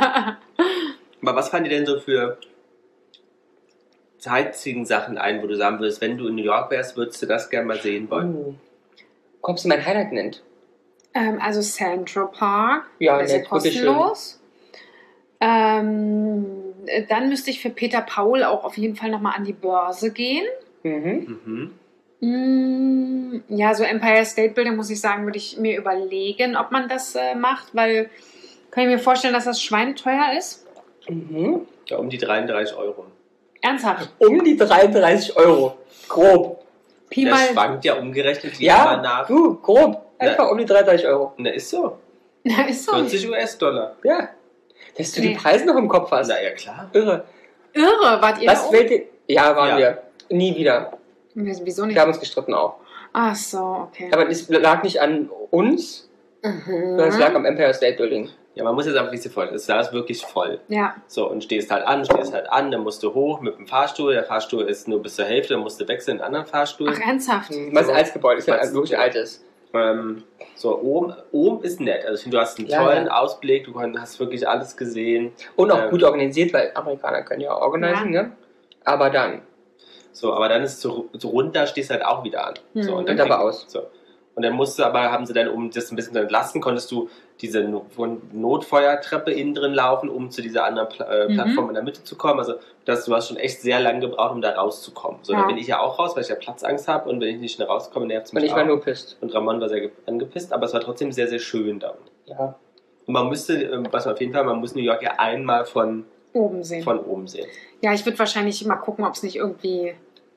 Aber was fallen dir denn so für Sightseeing-Sachen ein, wo du sagen würdest, wenn du in New York wärst, würdest du das gerne mal sehen wollen? Kommst du mein Highlight nennt? Also Central Park. Ja, das ist ja nett, wirklich kostenlos. Dann müsste ich für Peter Paul auch auf jeden Fall nochmal an die Börse gehen. Mhm. Ja, so Empire State Building, muss ich sagen, würde ich mir überlegen, ob man das macht, weil kann ich mir vorstellen, dass das schweineteuer ist. Mhm. Ja, um die 33 Euro. Ernsthaft. Um die 33 Euro. Grob. Pi Das mal. schwankt ja umgerechnet wieder mal Ja, nach. du, grob. Einfach um die 33 Euro. Na, ist so. Ja, ist so. 40 US-Dollar. Ja. Dass du die Nee. Preise noch im Kopf hast. Na ja, klar. Irre. Irre, wart ihr da Was oben? fällt dir... Ja, waren Ja. wir. Nie wieder. Wieso nicht? Wir haben uns gestritten auch. Ach so, okay. Aber es lag nicht an uns, sondern es lag am Empire State Building. Ja, man muss jetzt einfach, wie sie voll ist. Da ist wirklich voll. Ja, So, und stehst halt an, dann musst du hoch mit dem Fahrstuhl. Der Fahrstuhl ist nur bis zur Hälfte, dann musst du wechseln in einen anderen Fahrstuhl. ach ernsthaft? Was ein altes Gebäude ist, ja Was- wirklich altes. So, oben ist nett. Also ich finde, du hast einen Ja, tollen ja. Ausblick, du hast wirklich alles gesehen. Und auch Ähm, gut organisiert, weil Amerikaner können ja auch organisieren, ne? Aber dann. So, aber dann ist so runter, stehst halt auch wieder an. So, Mhm. dann Und aber aus. So. Und dann haben sie dann, um das ein bisschen zu entlasten, konntest du diese Notfeuertreppe innen drin laufen, um zu dieser anderen Plattform in der Mitte zu kommen. Also du hast schon echt sehr lange gebraucht, um da rauszukommen. So, Ja. da bin ich ja auch raus, weil ich ja Platzangst habe und wenn ich nicht schnell rauskomme, nervt es mich Und ich auch. war nur pisst. Und Ramon war sehr angepisst, aber es war trotzdem sehr, sehr schön da. Ja. Und man müsste, was auf jeden Fall, man muss New York ja einmal von Oben sehen. oben sehen. Ja, ich würde wahrscheinlich mal gucken, ob es nicht irgendwie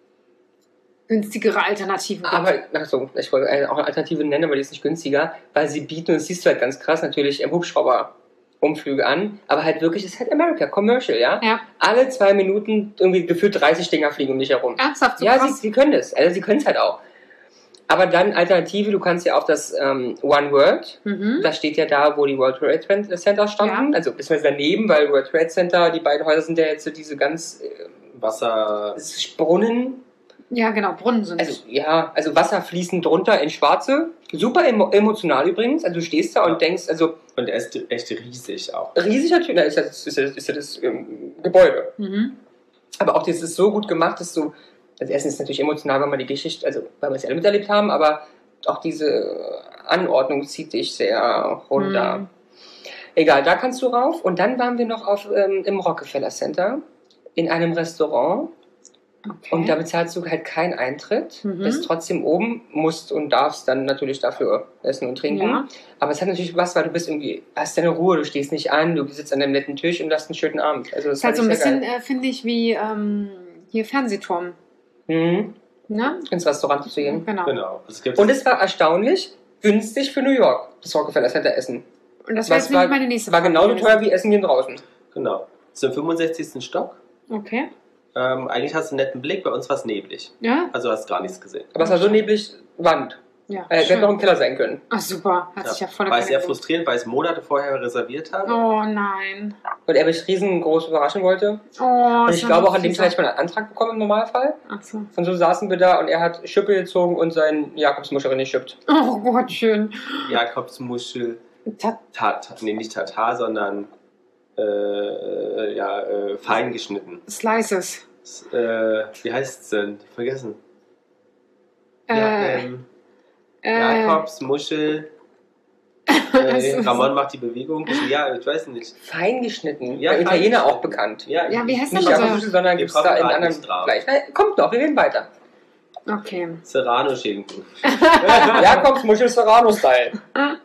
günstigere Alternativen gibt. Aber, achso, ich wollte auch eine Alternative nennen, aber die ist nicht günstiger, weil sie bieten, und das siehst du halt ganz krass, natürlich Hubschrauber-Umflüge an, aber halt wirklich, das ist halt America, Commercial, ja? Ja. Alle 2 Minuten irgendwie gefühlt 30 Dinger fliegen um dich herum. Ernsthaft, so Ja, krass? sie können das, also sie können es halt auch. Aber dann Alternative, du kannst ja auf das One World, Mhm. das steht ja da, wo die World Trade Center standen, also beziehungsweise daneben, weil World Trade Center, die beiden Häuser sind ja jetzt so diese ganz Wasser. Brunnen, Ja, genau, Brunnen sind also ja, also Wasser fließend runter ins Schwarze, super emotional übrigens, also du stehst da und denkst, also Und er ist echt riesig auch. riesig natürlich, na, ist ja das Gebäude, Mhm. aber auch das ist so gut gemacht, dass du, also erstens ist es natürlich emotional, weil wir die Geschichte, also weil wir es alle miterlebt haben, aber auch diese Anordnung zieht dich sehr runter. Mhm. Egal, da kannst du rauf. Und dann waren wir noch im Rockefeller Center in einem Restaurant. Okay. Und da bezahlst du halt keinen Eintritt. Mhm. Bist trotzdem oben, musst und darfst dann natürlich dafür essen und trinken. Ja. Aber es hat natürlich was, weil du bist irgendwie, hast deine Ruhe, du stehst nicht an, du sitzt an deinem netten Tisch und hast einen schönen Abend. Also das ist halt so ein fand ich sehr bisschen, finde ich, wie hier Fernsehturm. geil. Ne? Ins Restaurant zu gehen. Genau. Genau. Es gibt Und es war erstaunlich günstig für New York, das Rockefeller Center Essen. Und das wäre jetzt nämlich meine nächste war Frage genauso gewesen. teuer wie Essen hier draußen. Genau. Es ist im 65. Stock. Okay. Eigentlich hast du einen netten Blick, bei uns war es neblig. Ja? Also hast gar nichts gesehen. Aber es war so neblig, Wand. Ja. Hätte noch im Keller sein können. Ach super, hat sich ja voll War sehr frustrierend, weil ich es Monate vorher reserviert habe. Oh nein. Und er mich riesengroß überraschen wollte. Oh, Und das ich war glaube so auch an dem fies. Tag habe ich mal einen Antrag bekommen im Normalfall. Ach so. Und so saßen wir da und er hat Schippe gezogen und seinen Jakobsmuschel geschippt. Oh Gott, schön. Jakobsmuschel, nicht Tatar, sondern fein geschnitten. Slices. Wie heißt es denn? Vergessen. Äh, Jakobsmuschel. Also- Ramon macht die Bewegung. Ja, ich weiß nicht. Fein geschnitten. Ja, Bei fein Italiener geschnitten. auch bekannt. Ja, wie heißt Nicht das? Jakobsmuschel, sondern Wir gibt es da kommen in gerade anderen nicht drauf. Fleisch. Kommt noch, wir reden weiter. Okay. Serrano-Schinken. Jakobsmuschel Serrano-Style.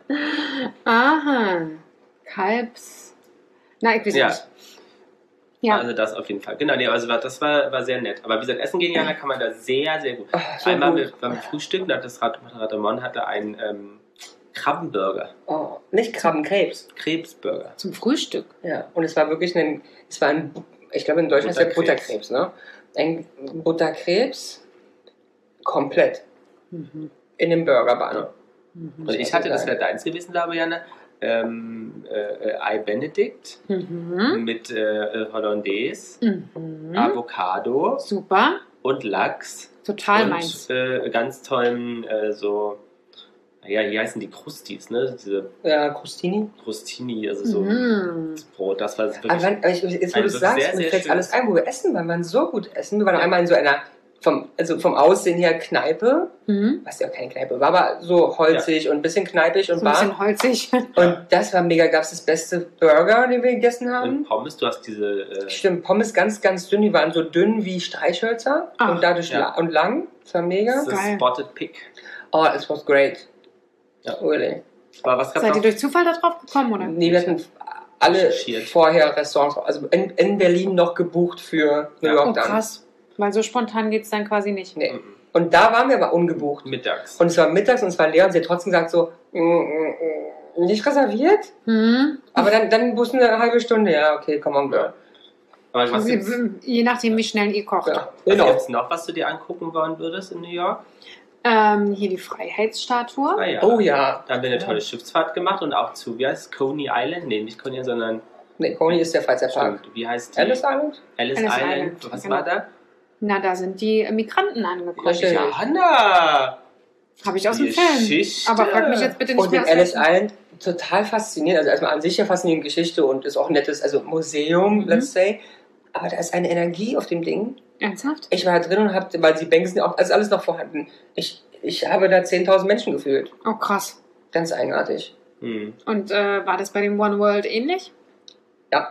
Aha. Kalbs. Na, ich weiß Ja. nicht. Ja. Also das auf jeden Fall. Genau, nee, also das war sehr nett. Aber wie gesagt, essen gehen, Jana, kann man da sehr, sehr gut. So Einmal gut. beim Frühstück, das Radamon hatte einen Krabbenburger. Oh, nicht Krabbenkrebs. Krebsburger. Zum Frühstück. Ja, und es war wirklich ich glaube in Deutschland ist der Butterkrebs. Butterkrebs, ne? Ein Butterkrebs komplett in dem Burgerbann. Und ich hatte, das wäre deins gewesen, glaube ich, Jana, Ei Benedict mit Hollandaise, Avocado Super. und Lachs. Total und meins. Ganz tollen hier heißen die Krustis, ne? Diese Ja, Crostini. Crostini, also so das Brot, das war wirklich... Aber jetzt, wo du es Also sagst, sehr, mir sehr fällt schön. alles ein, wo wir essen, weil wir so gut essen. Wir waren einmal in so einer, vom Aussehen her Kneipe, was ja keine Kneipe war, aber so holzig und ein bisschen kneipig und So ein bar. bisschen holzig. Und das war mega, gab es das beste Burger, den wir gegessen haben. und Pommes, du hast diese... Stimmt, Pommes ganz, ganz dünn, die waren so dünn wie Streichhölzer Ach, und dadurch ja. und lang. Das war mega. das Geil. Spotted Pig. Oh, it was great. Ja. Really. Aber was gab's Seid ihr noch? durch Zufall da drauf gekommen, oder? Nee, wir hatten alle Recherchiert. vorher Restaurants, also in Berlin noch gebucht für New Ja. York Oh, dann. krass. Weil so spontan geht es dann quasi nicht. Nee. Und da waren wir aber ungebucht. Mittags. Und es war mittags und es war leer und sie hat trotzdem gesagt so, nicht reserviert? Aber dann wussten wir eine halbe Stunde, ja, okay, come on, girl. Aber was gibt's, Je nachdem, wie schnell ihr kocht. Ja, was genau. gibt's noch, was du dir angucken wollen würdest in New York? Hier die Freiheitsstatue. Ah, ja. Oh ja. Da haben wir eine tolle Schiffsfahrt gemacht und auch zu, wie heißt es, Coney Island? Nee, nicht Coney, sondern Nee, Coney ist der Freizeitpark. stimmt, wie heißt die? Alice Island? Alice Alice Island. Island, Was genau. war da? Na, da sind die Migranten angekommen. Richtig. Johanna! Habe ich aus dem Die Film. Geschichte. Aber frag mich jetzt bitte nicht Und mehr. in aus Alice welchem- Island total faszinierend. Also erstmal an sich ja faszinierende Geschichte und ist auch ein nettes, also Museum, let's say. Aber da ist eine Energie auf dem Ding. Ernsthaft? Ich war da drin und habe, weil die Bänke sind auch, also alles noch vorhanden. Ich habe da 10.000 Menschen gefühlt. Oh, krass. Ganz eigenartig. Und war das bei dem One World ähnlich? Ja.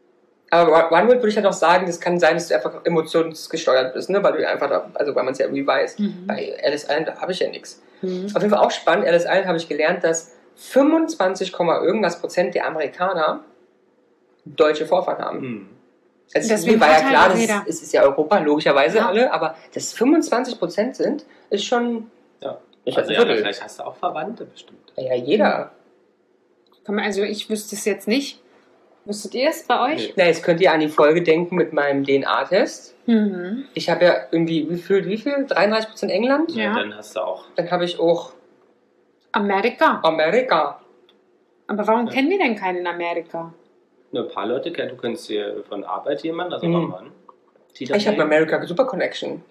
Aber OneWorld würde ich halt auch sagen, das kann sein, dass du einfach emotionsgesteuert bist, ne? Weil du einfach, also weil man es ja irgendwie weiß. Bei Alice Island habe ich ja nichts. Auf jeden Fall auch spannend. Alice Island habe ich gelernt, dass 25, irgendwas Prozent der Amerikaner deutsche Vorfahren haben. Also Deswegen mir war ja verteilt klar, auch das jeder. ist ja Europa, logischerweise Ja. alle, aber dass 25% sind, ist schon. Ja. Ich Also ein ja, Viertel. vielleicht hast du auch Verwandte bestimmt. Ja, jeder. Also ich wüsste es jetzt nicht. Wüsstet ihr es bei euch? Na, jetzt könnt ihr an die Folge denken mit meinem DNA-Test. Mhm. Ich habe ja irgendwie, wie viel? 33% England? Ja. Dann hast du auch. Dann habe ich auch Amerika. Amerika. Aber warum kennen wir denn keinen in Amerika? Nur ein paar Leute kennen. Du kennst hier von Arbeit jemanden, also Mhm. Mann. Ich habe eine Amerika Super Connection.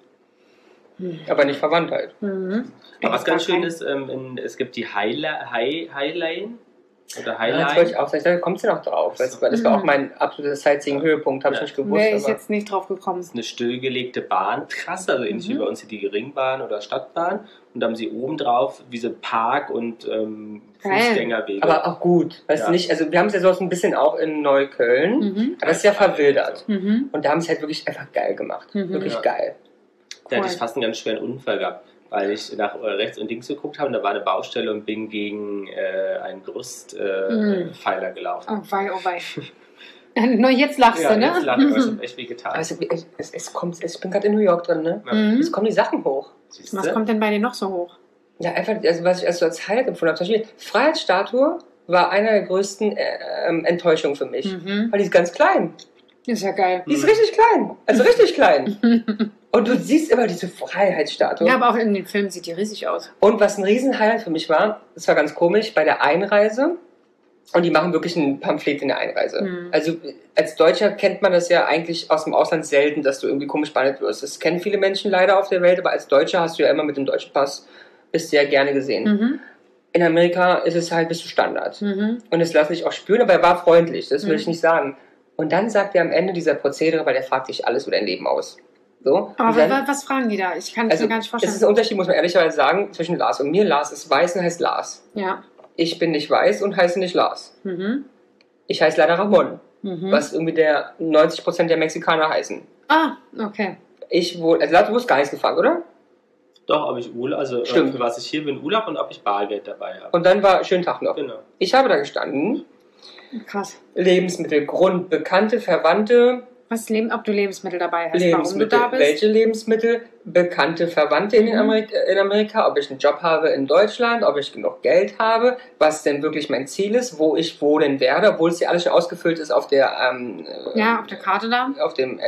Aber nicht verwandt halt. Mhm. Aber was Gar ganz schön keinen. ist, es gibt die High-Lane oder Ja, das wollte Highline. ich auch sagen. Da kommt sie noch drauf. Das war auch mein absoluter Sightseeing-Höhepunkt, habe ich Ja. nicht gewusst. Wäre ich aber jetzt nicht drauf gekommen. Das ist eine stillgelegte Bahntrasse, also ähnlich wie bei uns hier die Ringbahn oder Stadtbahn. Und da haben sie oben drauf diese Park- und Fußgängerwege. aber auch gut. Weißt Ja. du nicht? Also, wir haben es ja so ein bisschen auch in Neukölln. Mhm. Aber das ist ja verwildert. Mhm. Und da haben sie es halt wirklich einfach geil gemacht. Mhm. Wirklich Ja. geil. Da hatte Cool. ich fast einen ganz schweren Unfall gehabt, weil ich nach rechts und links geguckt habe und da war eine Baustelle und bin gegen einen Brustpfeiler gelaufen. Oh wei, oh wei. Nur jetzt lachst du, ne? jetzt lache ich, aber ich habe echt weh getan. Also, ich bin gerade in New York drin, ne? Mhm. Jetzt kommen die Sachen hoch. Siehst Was du? kommt denn bei dir noch so hoch? Ja, einfach, also was ich also als Highlight empfunden habe. Zum Beispiel, Freiheitsstatue war einer der größten Enttäuschungen für mich. Mhm. Weil die ist ganz klein. Ist ja geil. Die ist richtig klein. Also richtig klein. Und du siehst immer diese Freiheitsstatue. Ja, aber auch in den Filmen sieht die riesig aus. Und was ein Riesen-Highlight für mich war, das war ganz komisch, bei der Einreise, und die machen wirklich ein Pamphlet in der Einreise. Mhm. Also als Deutscher kennt man das ja eigentlich aus dem Ausland selten, dass du irgendwie komisch behandelt wirst. Das kennen viele Menschen leider auf der Welt, aber als Deutscher hast du ja immer mit dem deutschen Pass, bist du ja gerne gesehen. Mhm. In Amerika ist es halt bist du Standard. Mhm. Und das lasse ich auch spüren, aber er war freundlich, das will Mhm. ich nicht sagen. Und dann sagt er am Ende dieser Prozedere, weil er fragt dich alles über dein Leben aus. So. Aber Und dann, was fragen die da? Ich kann es also, mir gar nicht es vorstellen. ist ein Unterschied, muss man ehrlicherweise sagen, zwischen Lars und mir. Lars ist weiß und heißt Lars. Ja. Ich bin nicht weiß und heiße nicht Lars. Mhm. Ich heiße leider Ramon, Mhm. was irgendwie der 90% der Mexikaner heißen. Ah, okay. Ich wohl, also du wirst gar nichts gefragt, oder? Doch, ob ich Urlaub, also Stimmt. für was ich hier bin, Urlaub und ob ich Bargeld dabei habe. Und dann war schönen Tag noch. Genau. Ich habe da gestanden, Krass. Lebensmittel, Grund, Bekannte, Verwandte, Ob du Lebensmittel dabei hast, warum du da bist? welche Lebensmittel, bekannte Verwandte in Amerika, ob ich einen Job habe in Deutschland, ob ich genug Geld habe, was denn wirklich mein Ziel ist, wo ich wohnen werde, obwohl es ja alles schon ausgefüllt ist auf der Ja, auf der Karte da. auf dem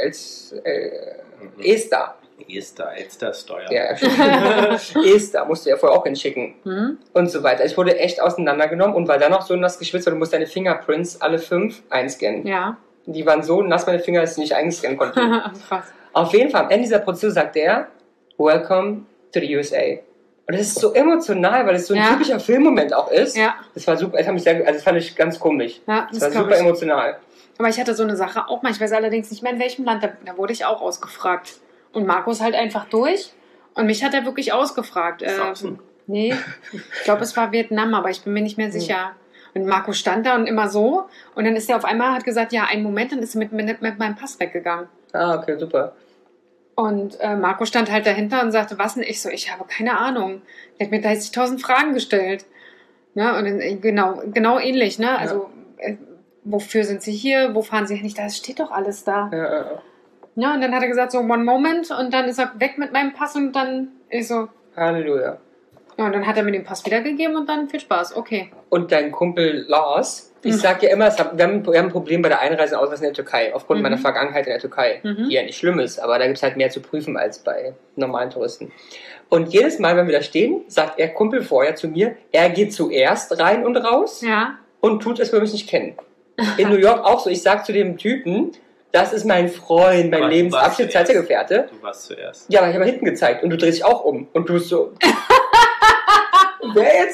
ESTA. Elster Steuer. Ja, ESTA musst du ja vorher auch hinschicken Mhm. und so weiter. Ich wurde echt auseinandergenommen und war dann noch so nass geschwitzt, weil du musst deine Fingerprints alle 5 einscannen. Ja. Die waren so nass, meine Finger, dass ich nicht einscannen konnte. Krass. Auf jeden Fall, am Ende dieser Prozedur sagt er, Welcome to the USA. Und das ist so emotional, weil es so ein Ja. typischer Filmmoment auch ist. Ja. Das war super, das fand ich ganz komisch. Ja, Das das war glaube super ich. emotional. Aber ich hatte so eine Sache auch mal, ich weiß allerdings nicht mehr in welchem Land, da wurde ich auch ausgefragt. Und Markus halt einfach durch. Und mich hat er wirklich ausgefragt. Sachsen. Nee, ich glaube, es war Vietnam, aber ich bin mir nicht mehr sicher. Und Markus stand da und immer so. Und dann ist er auf einmal, hat gesagt, ja, einen Moment, dann ist er mit meinem Pass weggegangen. Ah, okay, super. Und Marco stand halt dahinter und sagte, was denn? Ich so, ich habe keine Ahnung. Der hat mir 30.000 Fragen gestellt. Ne? Und dann, genau ähnlich. Ne? Also, wofür sind Sie hier? Wo fahren Sie hin? Das steht doch alles da. Ja. Ja, und dann hat er gesagt, so, one moment. Und dann ist er weg mit meinem Pass und dann ich so, Halleluja. Ja, und dann hat er mir den Pass wiedergegeben und dann viel Spaß. Okay. Und dein Kumpel Lars, ich sag ja immer, wir haben ein Problem bei der Einreise und Ausreise in der Türkei, aufgrund meiner Vergangenheit in der Türkei, die ja nicht schlimm ist, aber da gibt es halt mehr zu prüfen als bei normalen Touristen. Und jedes Mal, wenn wir da stehen, sagt er Kumpel vorher zu mir, er geht zuerst rein und raus Ja. und tut, als würde ich mich nicht kennen. In New York auch so, ich sag zu dem Typen, das ist mein Freund, mein Aber Lebensabschnitt, Zeitgefährte. Du warst zuerst. Ja, aber ich habe hinten gezeigt und du drehst dich auch um und du so. Wer jetzt?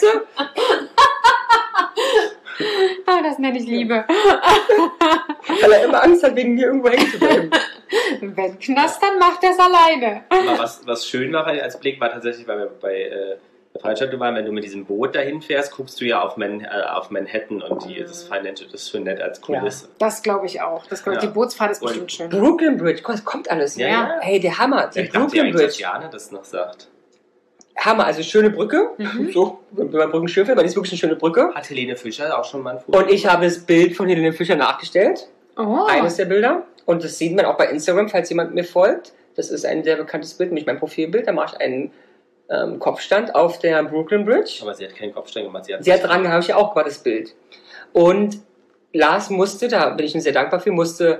Ah, das nenne ich Liebe. Weil er immer Angst hat, wegen mir irgendwo hängen zu bleiben. Wenn Knast, dann macht er es alleine. Aber was schön war als Blick, war tatsächlich, weil wir bei der Freistadt waren, wenn du mit diesem Boot dahin fährst, guckst du ja auf Manhattan und das Financial, das ist schon nett als Kulisse. Das glaube ich auch. Die Bootsfahrt ist bestimmt schön. Brooklyn Bridge, guck, das kommt alles. Ja. Hey, der Hammer. Die Ich dachte ja Brooklyn eigentlich, dass Bridge. Jana das noch sagt. Hammer, also schöne Brücke. So, wenn man Brücken schön findet, weil die ist wirklich eine schöne Brücke. Hat Helene Fischer auch schon mal ein Foto Und ich habe das Bild von Helene Fischer nachgestellt. Oh. Eines der Bilder. Und das sieht man auch bei Instagram, falls jemand mir folgt. Das ist ein sehr bekanntes Bild, nämlich mein Profilbild. Da mache ich einen Kopfstand auf der Brooklyn Bridge. Aber sie hat keinen Kopfstein gemacht. Sie Sehr dran habe ich ja auch gerade das Bild. Und Lars musste, da bin ich ihm sehr dankbar für, musste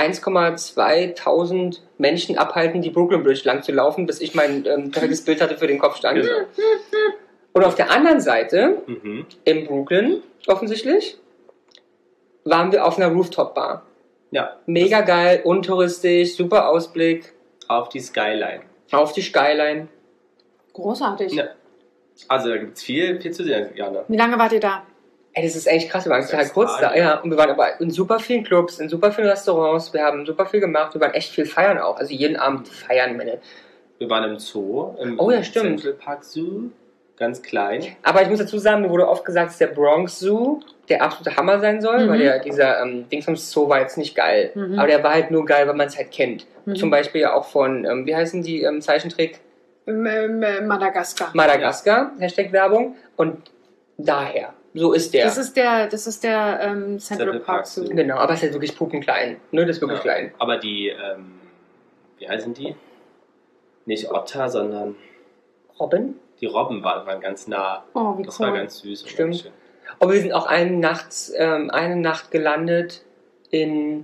1,2 Menschen abhalten, die Brooklyn Bridge lang zu laufen, bis ich mein perfektes Bild hatte für den Kopfstand. Genau. Und auf der anderen Seite, in Brooklyn offensichtlich, waren wir auf einer Rooftop-Bar. Ja. Mega geil, untouristisch, super Ausblick. Auf die Skyline. Auf die Skyline. Großartig. Ja. Also da gibt es viel zu sehen, Jana. Wie lange wart ihr da? Ey, das ist echt krass, wir waren total 6 kurz da. Tage. Ja, und wir waren aber in super vielen Clubs, in super vielen Restaurants, wir haben super viel gemacht, wir waren echt viel feiern auch. Also jeden Abend feiern, meine. Wir waren im Zoo, im Oh ja, stimmt. Central Park Zoo, ganz klein. Aber ich muss dazu sagen, mir wurde oft gesagt, dass der Bronx Zoo der absolute Hammer sein soll, weil dieser Dingsbums Zoo war jetzt nicht geil. Aber der war halt nur geil, weil man es halt kennt. Zum Beispiel ja auch von, wie heißen die Zeichentrick? Madagaskar. Madagaskar, Hashtag Werbung. Und daher, so ist der. Das ist der Central Park Zoo. Genau, aber es ist halt wirklich puppenklein. Ne, das ist wirklich klein. Aber die, wie heißen die? Nicht Otter, sondern Robin? die Robben waren ganz nah. Oh, wie Das cool. war ganz süß. und Stimmt. ganz schön. Aber wir sind auch eine Nacht gelandet in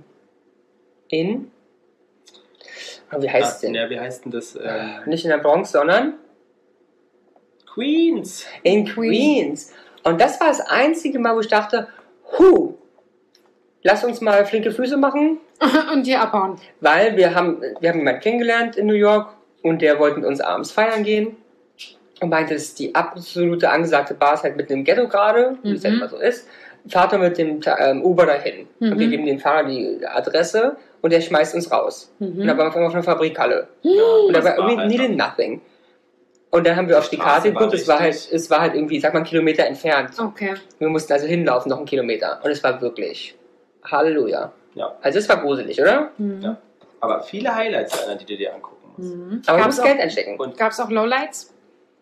wie heißt es denn? Ja, wie heißt denn das? Nicht in der Bronx, sondern Queens. in Queens. Und das war das einzige Mal, wo ich dachte, lass uns mal flinke Füße machen, Und hier abhauen. weil wir haben jemanden kennengelernt in New York und der wollte mit uns abends feiern gehen und meinte, es ist die absolute angesagte Bar, ist halt mitten im Ghetto gerade, wie es halt immer so ist. Fahrt er mit dem Uber dahin. Und wir geben dem Fahrer die Adresse und der schmeißt uns raus. Und da waren wir auf einer Fabrikhalle. Und da war irgendwie needed nothing. Und dann haben wir auf die Karte Straße war geguckt, es war halt irgendwie, sag mal, 1 Kilometer entfernt. Okay. Wir mussten also hinlaufen, noch 1 Kilometer. Und es war wirklich Halleluja. Ja. Also es war gruselig, oder? Ja. Aber viele Highlights, Jana, die du dir angucken musst. Aber du Gab's musst Geld einstecken. Und Gab es auch Lowlights?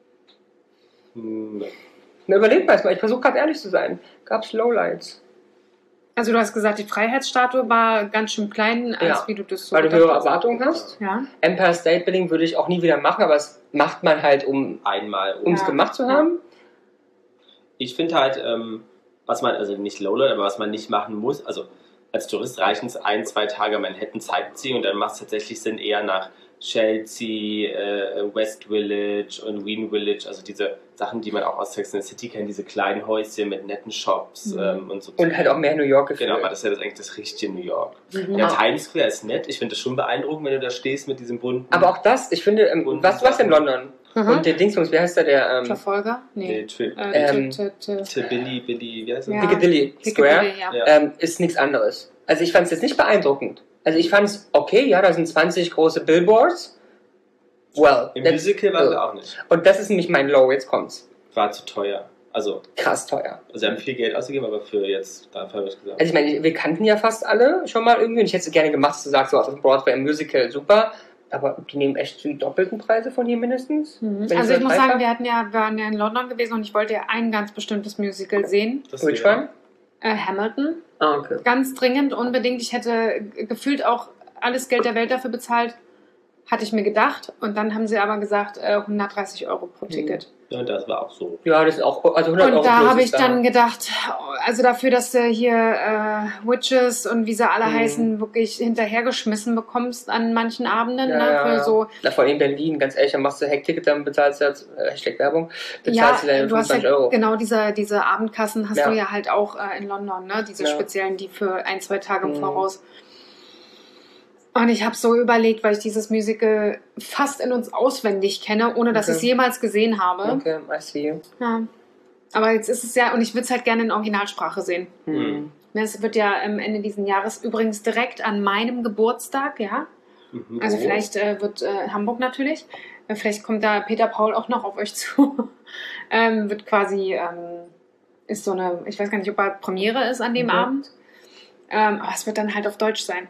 Na, überleg mal, ich versuche gerade ehrlich zu sein. Gab's Lowlights? Also du hast gesagt, die Freiheitsstatue war ganz schön klein, als Ja. wie du das so Weil du gedacht höhere hast. Erwartungen hast. Ja. Empire State Building würde ich auch nie wieder machen, aber es macht man halt, um einmal. es Ja. gemacht zu haben. Ich finde halt, was man, also nicht Lowlight, aber was man nicht machen muss, also als Tourist reichen es 1-2 Tage Manhattan Sightseeing und dann macht es tatsächlich Sinn, eher nach Chelsea, West Village und Wien Village, also diese Sachen, die man auch aus Sex and the City kennt, diese kleinen Häuschen mit netten Shops und so. Und halt auch mehr New York Gefühl. Genau, aber das ist ja eigentlich das richtige New York. Der Times Square ist nett, ich finde das schon beeindruckend, wenn du da stehst mit diesem bunten... Aber auch das, ich finde, Und was war's in London? Und der Dingsbums, wie heißt der? Verfolger? Nee. Billy, wie heißt das? Ja. Piccadilly Square Piccadilly, ja. ist nichts anderes. Also ich fand es jetzt nicht beeindruckend. Also ich fand es okay, ja, da sind 20 große Billboards. Well, Im that's Musical waren good. wir auch nicht. Und das ist nämlich mein Low, jetzt kommt's. War zu teuer. Also Krass teuer. sie haben viel Geld ausgegeben, aber für jetzt, dafür habe ich gesagt. Also ich meine, wir kannten ja fast alle schon mal irgendwie und ich hätte es gerne gemacht, dass du sagst, so auf dem Broadway im Musical, super. Aber die nehmen echt die doppelten Preise von hier mindestens. Wenn Also so ich muss weiß sagen, hab. wir waren ja in London gewesen und ich wollte ja ein ganz bestimmtes Musical sehen. Das Which wäre- one? Hamilton. Ah, okay. Ganz dringend, unbedingt. Ich hätte gefühlt auch alles Geld der Welt dafür bezahlt. hatte ich mir gedacht. Und dann haben sie aber gesagt, 130 € pro Ticket. Ja, das war auch so. Ja, das ist auch, also 100 Und Euro da plus habe ist ich da. dann gedacht, also dafür, dass du hier Witches und wie sie alle heißen, wirklich hinterhergeschmissen bekommst an manchen Abenden. Für so. Na, vor allem in Berlin, ganz ehrlich, dann machst du Heckticket, dann bezahlst du jetzt, Hashtag Werbung, Ja, bezahlst du dann du hast 25 ja Euro. genau diese Abendkassen hast Ja. du ja halt auch in London, ne? Diese speziellen, die für 1-2 Tage im Voraus. Und ich habe so überlegt, weil ich dieses Musical fast in- und auswendig kenne, ohne dass ich es jemals gesehen habe. Okay, I see. Ja. Aber jetzt ist es ja, und ich würde es halt gerne in Originalsprache sehen. Mhm. Es wird ja am Ende dieses Jahres übrigens direkt an meinem Geburtstag, ja. Also vielleicht wird Hamburg natürlich, vielleicht kommt da Peter Paul auch noch auf euch zu. Wird quasi, ist so eine, ich weiß gar nicht, ob er Premiere ist an dem Abend. Aber es wird dann halt auf Deutsch sein.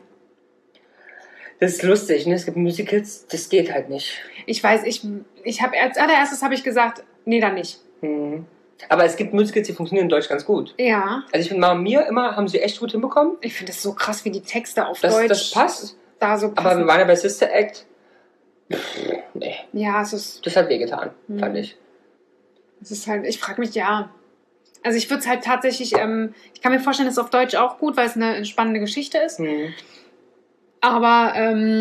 Das ist lustig, ne? Es gibt Musicals, das geht halt nicht. Ich weiß, ich habe als allererstes habe ich gesagt, nee, dann nicht. Mhm. Aber es gibt Musicals, die funktionieren in Deutsch ganz gut. Ja. Also ich finde, Mama Mia immer haben sie echt gut hinbekommen. Ich finde es so krass, wie die Texte auf Das, Deutsch das passt. da so passen. Aber wir waren ja bei Sister Act. Nee, Ja, es ist das hat wehgetan, fand ich. Es ist halt, ich frage mich, ja. Also ich würde es halt tatsächlich, ich kann mir vorstellen, es ist auf Deutsch auch gut, weil es eine spannende Geschichte ist. Mhm. Aber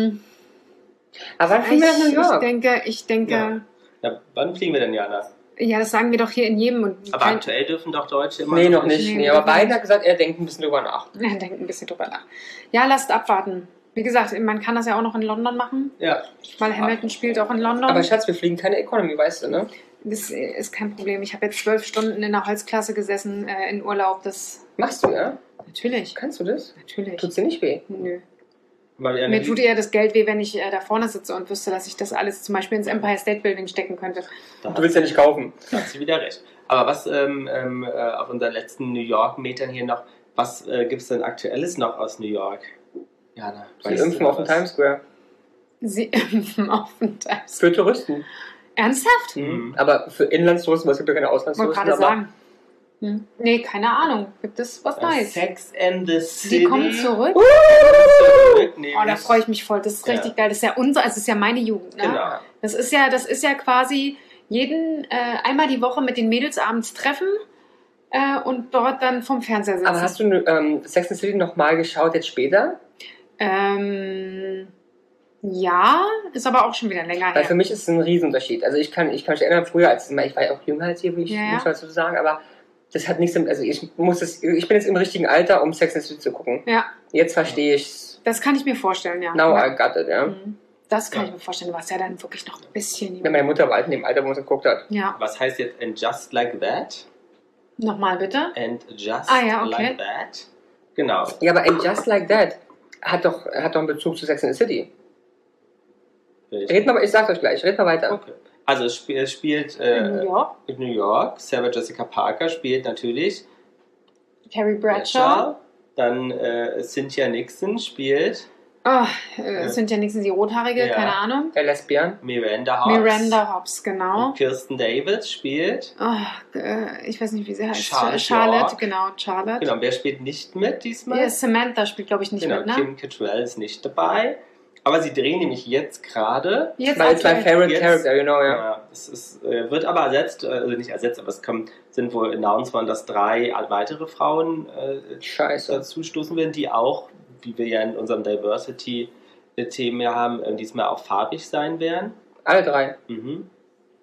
Aber wann fliegen wir nach New York? ich denke, Ja, wann fliegen wir denn, Jana? ja, das sagen wir doch hier in jedem. Und Aber aktuell dürfen doch Deutsche immer Nee, noch nicht. Nee, Nee, aber noch nicht. Biden hat gesagt, er denkt ein bisschen drüber nach. Ja, denkt ein bisschen drüber nach. Ja, lasst abwarten. Wie gesagt, man kann das ja auch noch in London machen, Ja. weil Hamilton spielt auch in London. Aber Schatz, wir fliegen keine Economy, weißt du, ne? Das ist kein Problem. Ich habe jetzt 12 Stunden in der Holzklasse gesessen in Urlaub. Das Machst du, ja? natürlich. Kannst du das? Natürlich. Tut's dir nicht weh? Nö. Weil wir Mir tut eher das Geld weh, wenn ich da vorne sitze und wüsste, dass ich das alles zum Beispiel ins Empire State Building stecken könnte. Du willst ja nicht kaufen. Da hat sie wieder recht. Aber was auf unseren letzten New York-Metern hier noch, was gibt es denn Aktuelles noch aus New York? Jana, Sie weißt du impfen da auf dem was? Times Square. Sie impfen auf den Times. Für Touristen. Ernsthaft? Mhm. Aber für Inlandstouristen, weil es gibt ja keine Wollte Auslandstouristen. gerade aber sagen. Nee, keine Ahnung. Gibt es was Neues? Sex and the City. Die kommen zurück. Zurück, nämlich. Oh, da freue ich mich voll. Das ist richtig geil. Das ist ja also es ist ja meine Jugend. Ne? Genau. Das ist ja quasi einmal die Woche mit den Mädels abends treffen und dort dann vom Fernseher sitzen. Aber hast du Sex and the City nochmal geschaut, jetzt später? Ja, ist aber auch schon wieder länger Weil für her. mich ist es ein Riesenunterschied. Also ich kann mich erinnern, früher, ich war ja auch jünger als ihr, muss man dazu sagen, aber das hat nichts, also ich bin jetzt im richtigen Alter, um Sex and the City zu gucken. Ja, Jetzt verstehe ich's. das kann ich mir vorstellen, ja. Now I got it, ja. Das kann ich mir vorstellen. Du warst ja dann wirklich noch ein bisschen Ja, meine Mutter war halt in dem Alter, wo man es geguckt hat. Ja, Was heißt jetzt and just like that? nochmal bitte. And just ja, okay. like that? Genau. Ja, aber And Just Like That hat doch einen Bezug zu Sex and the City. Red mal, ich sag's euch gleich, red mal weiter. Okay. Also es spielt In New York. in New York. Sarah Jessica Parker spielt natürlich Carrie Bradshaw. Dann Cynthia Nixon spielt Oh, sind ja nichts die Rothaarige, Ja. keine Ahnung. Der Lesbian. Miranda Hobbs. Miranda Hobbs, genau. Und Kirsten Davis spielt. Oh, ich weiß nicht, wie sie heißt. Charlotte York. Genau, Charlotte. Genau, wer spielt nicht mit diesmal? Ja, Samantha spielt, glaube ich, nicht Genau, mit, ne? Kim Cattrall ist nicht dabei. Aber sie drehen nämlich jetzt gerade. Jetzt Weil it's my aktuell. favorite Jetzt- character, you know, ja. Ja, es ist, wird aber ersetzt, also nicht ersetzt, aber sind wohl announced worden, dass 3 weitere Frauen Scheiße. dazu stoßen werden, die auch, wie wir ja in unserem Diversity-Themen ja haben, diesmal auch farbig sein werden. Alle 3. Mhm.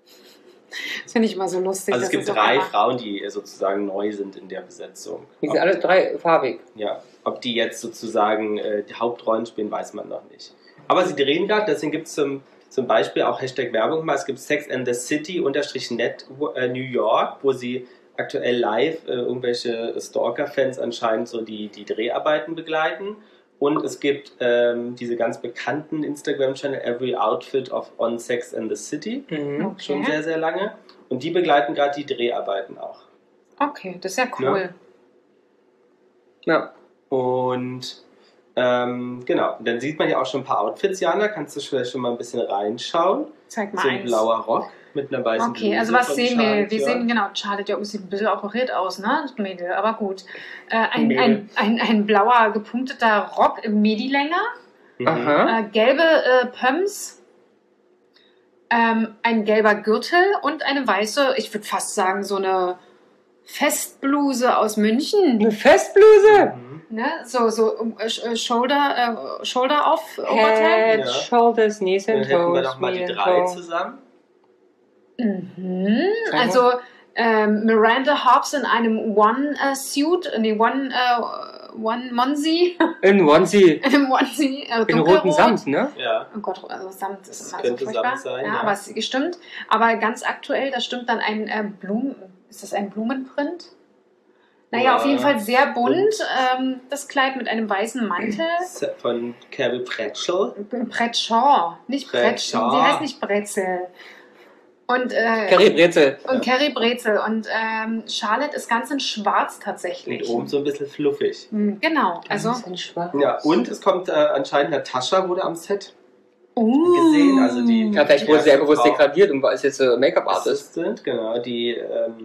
Das finde ich immer so lustig. Also es das gibt ist auch 3 immer- Frauen, die sozusagen neu sind in der Besetzung. Die sind alle 3 farbig. Ja, ob die jetzt sozusagen die Hauptrollen spielen, weiß man noch nicht. Aber sie drehen gerade, deswegen gibt es zum Beispiel auch Hashtag Werbung mal, es gibt Sex and the City _net New York, wo sie aktuell live irgendwelche Stalker-Fans anscheinend so die Dreharbeiten begleiten. Und es gibt diese ganz bekannten Instagram-Channel Every Outfit on Sex and the City, Mhm. schon Okay. sehr, sehr lange. Und die begleiten gerade die Dreharbeiten auch. Okay, das ist ja cool. Ja. Und genau, und dann sieht man ja auch schon ein paar Outfits, Jana. Kannst du vielleicht schon mal ein bisschen reinschauen? Zeig mal So ein eins. blauer Rock mit einer weißen Bluse. Okay, also was von sehen wir? Charlotte Wir York. sehen, genau, Charlotte York sieht ein bisschen operiert aus, ne? Das Mädel, aber gut. Mädel. Ein blauer, gepunkteter Rock im Midi-Länge. Mhm. Aha. Gelbe Pumps ein gelber Gürtel und eine weiße, ich würde fast sagen, so eine Festbluse aus München. Eine Festbluse? Ne? So Shoulder off Oberteil. Head, Shoulders, Knees Dann and hätten wir Toes. doch mal die knee and 3 toe. zusammen. Also Miranda Hobbs in einem One-Suit, One Monsi. In Onesie. In einem Onesie. In roten Samt, ne? Ja. Oh Gott, also Samt ist Das immer könnte so furchtbar. Samt sein, ja, ja. aber es stimmt. Aber ganz aktuell, da stimmt dann ein ist das ein Blumenprint? Naja, Ja. auf jeden Fall sehr bunt. Das Kleid mit einem weißen Mantel. Von Carrie Bradshaw. Bradshaw, nicht Brezel. Bradshaw. Sie heißt nicht Brezel. Und Carrie Brezel. Und Carrie Brezel. Und Charlotte ist ganz in schwarz tatsächlich. Und oben so ein bisschen fluffig. Genau. Also, Ja, und es kommt anscheinend Natascha wurde am Set gesehen. Also die Ja, vielleicht wurde sie ja bewusst Frau- degradiert und war ist jetzt Make-up-Artist. Assistant, genau. Die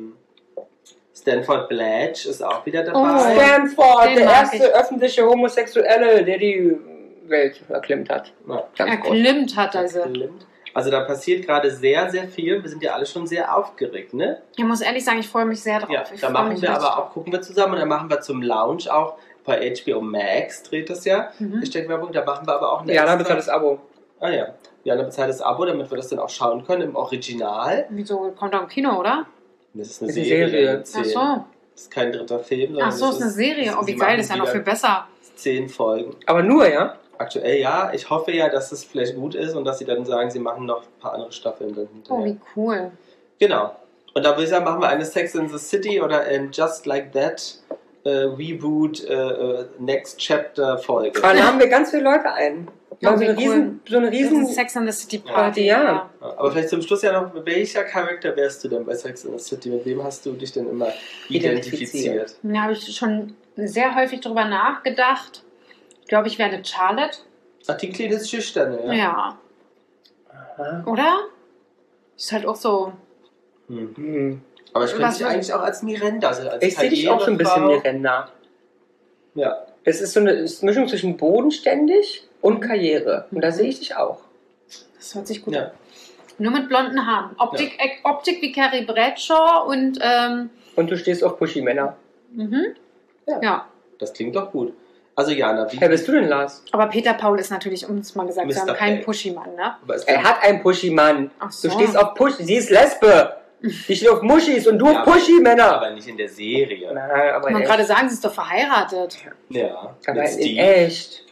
Stanford Blatch ist auch wieder Oh, dabei. Stanford, Den der mag erste ich. öffentliche Homosexuelle, der die Welt erklimmt hat. Ja. Ganz groß. Erklimmt hat er sie. Also da passiert gerade sehr, sehr viel. Wir sind ja alle schon sehr aufgeregt, ne? Ich muss ehrlich sagen, ich freue mich sehr drauf. Ja, ich da freue machen mich wir richtig aber drauf. auch, gucken wir zusammen und dann machen wir zum Lounge auch bei HBO Max dreht das ja. Hashtag-Werbung, da machen wir aber auch eine Ja, dann extra- bezahlt das Abo. Ah ja. Ja, dann bezahlt das Abo, damit wir das dann auch schauen können im Original. Wieso kommt er im Kino, oder? Das ist eine Das ist eine Serie. Serie. mit 10. Ach so. Das ist kein dritter Film. sondern Ach so, das ist eine Serie. Oh, wie sie geil, machen das ist ja noch wieder viel besser. 10 Folgen. Aber nur, ja? Aktuell ja. Ich hoffe ja, dass es vielleicht gut ist und dass sie dann sagen, sie machen noch ein paar andere Staffeln dann Oh, hinterher. wie cool. Genau. Und da würde ich sagen, machen wir eine Sex in the City oder ein Just Like That Reboot Next Chapter Folge. Aber dann haben wir ganz viele Leute ein. Wir machen so eine wie cool. riesen, so eine Das ist riesen Sex and the City Party, Party. ja. Aber vielleicht zum Schluss ja noch, welcher Charakter wärst du denn bei Sex in the City? Mit wem hast du dich denn immer identifiziert? Identifiziert. Da habe ich schon sehr häufig drüber nachgedacht. Ich glaube, ich werde Charlotte. Ach, die kleine Schüchterne, ja? Ja. Aha. Oder? Ist halt auch so. Hm. Aber ich könnte Was dich würd- eigentlich auch als Miranda, also als Ich sehe dich auch schon ein bisschen Karrierefrau. Miranda. Ja. Es ist so eine Mischung zwischen bodenständig und Karriere. Und da sehe ich dich auch. Das hört sich gut Ja. an. Nur mit blonden Haaren. Optik wie Carrie Bradshaw und. Und du stehst auf Pushy-Männer. Ja. Das klingt doch gut. Also Jana, wie Wer bist du denn, Lars? Aber Peter Paul ist natürlich, um es mal gesagt zu haben, Mr. kein Fake. Pushy-Mann, ne? aber ist Er hat einen Pushy-Mann. Ach so. Du stehst auf Pushy. Sie ist Lesbe. Die steht auf Muschis und du Ja, auf Pushy-Männer. aber nicht in der Serie. Nein, aber Man in gerade echt. sagen, sie ist doch verheiratet. Ja. Aber Mit in Steve. echt.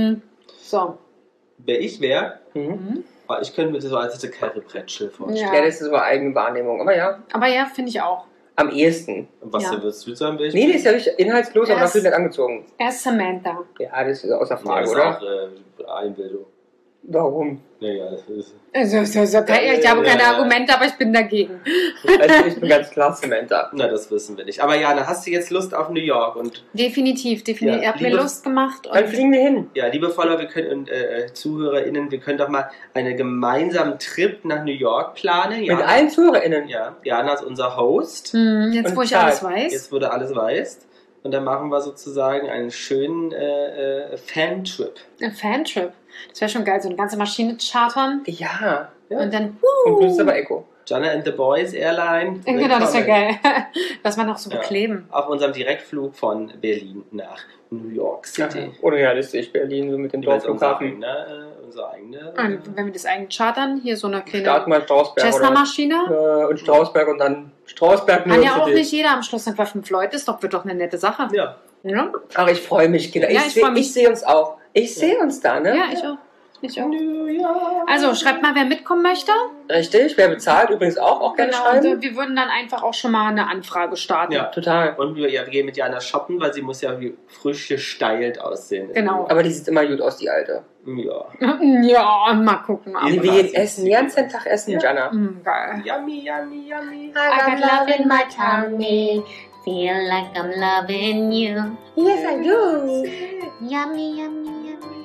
So. Wer ich wäre, Mhm. ich könnte mir das so als Carrie Bradshaw vorstellen. Ja, das ist aber eigene Wahrnehmung. Aber ja, Aber ja, finde ich auch. am ehesten. Was Ja. würdest du sagen? wer ich Nee, bin? die ist ja nicht inhaltslos, aber Er dafür ist- nicht angezogen. Er ist Samantha. Ja, das ist außer Ja, Frage, ist oder? auch Einbildung. Warum? Naja, das ist. Ich habe keine Argumente, aber ich bin dagegen. Also ich bin ganz klar Samantha. Na, das wissen wir nicht. Aber Jana, hast du jetzt Lust auf New York? Und Definitiv. Ja, Ihr habt mir liebe- Lust gemacht. Dann Und fliegen wir hin. ja, liebe Follower, wir können und ZuhörerInnen, wir können doch mal einen gemeinsamen Trip nach New York planen. Mit allen ZuhörerInnen. Ja, Jana ist unser Host. jetzt, Und wo ich Zeit. alles weiß. Jetzt, wo du alles weißt. Und dann machen wir sozusagen einen schönen Fan-Trip. Ein Fantrip. Das wäre schon geil, so eine ganze Maschine chartern. Ja. Ja. Und dann, Und du bist aber Echo. Jana and the Boys Airline. genau, das wäre Willkommen. geil. Lass mal noch so Ja. bekleben. Auf unserem Direktflug von Berlin nach New York City. Unrealistisch, Berlin, so mit dem Jeweils Dorfflughafen. unser eigene. Und wenn wir das eigene chartern, hier so eine Starten kleine mal Strausberg Cessna-Maschine. und Strausberg und dann Strausberg Kann ja für auch dich. nicht jeder, am Schluss sind wir 5 Leute, wird doch eine nette Sache. Ja. Ja, Ach, ich freue mich, Kinder. Ja, ich freu mich. Ich sehe uns auch. Ich sehe uns da, ne? ja ich auch. Ich auch. New York. Also, schreibt mal, wer mitkommen möchte. Richtig, wer bezahlt übrigens auch gerne Genau, schreiben. und wir würden dann einfach auch schon mal eine Anfrage starten. Ja. Total. Und wir gehen mit Jana shoppen, weil sie muss ja wie frisch gestyled aussehen. Genau. Aber die sieht immer gut aus, die Alte. Ja. Ja, mal gucken. Die wir jeden essen, den ganzen Tag essen, Ja. Jana. Geil. Yummy, yummy, yummy. I got love in my tummy. Feel like I'm loving you. Yes, I do. Yummy, yummy, yummy.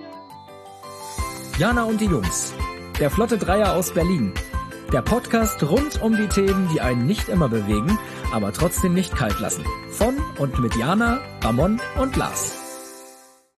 Jana und die Jungs. Der Flotte Dreier aus Berlin. Der Podcast rund um die Themen, die einen nicht immer bewegen, aber trotzdem nicht kalt lassen. Von und mit Jana, Ramon und Lars.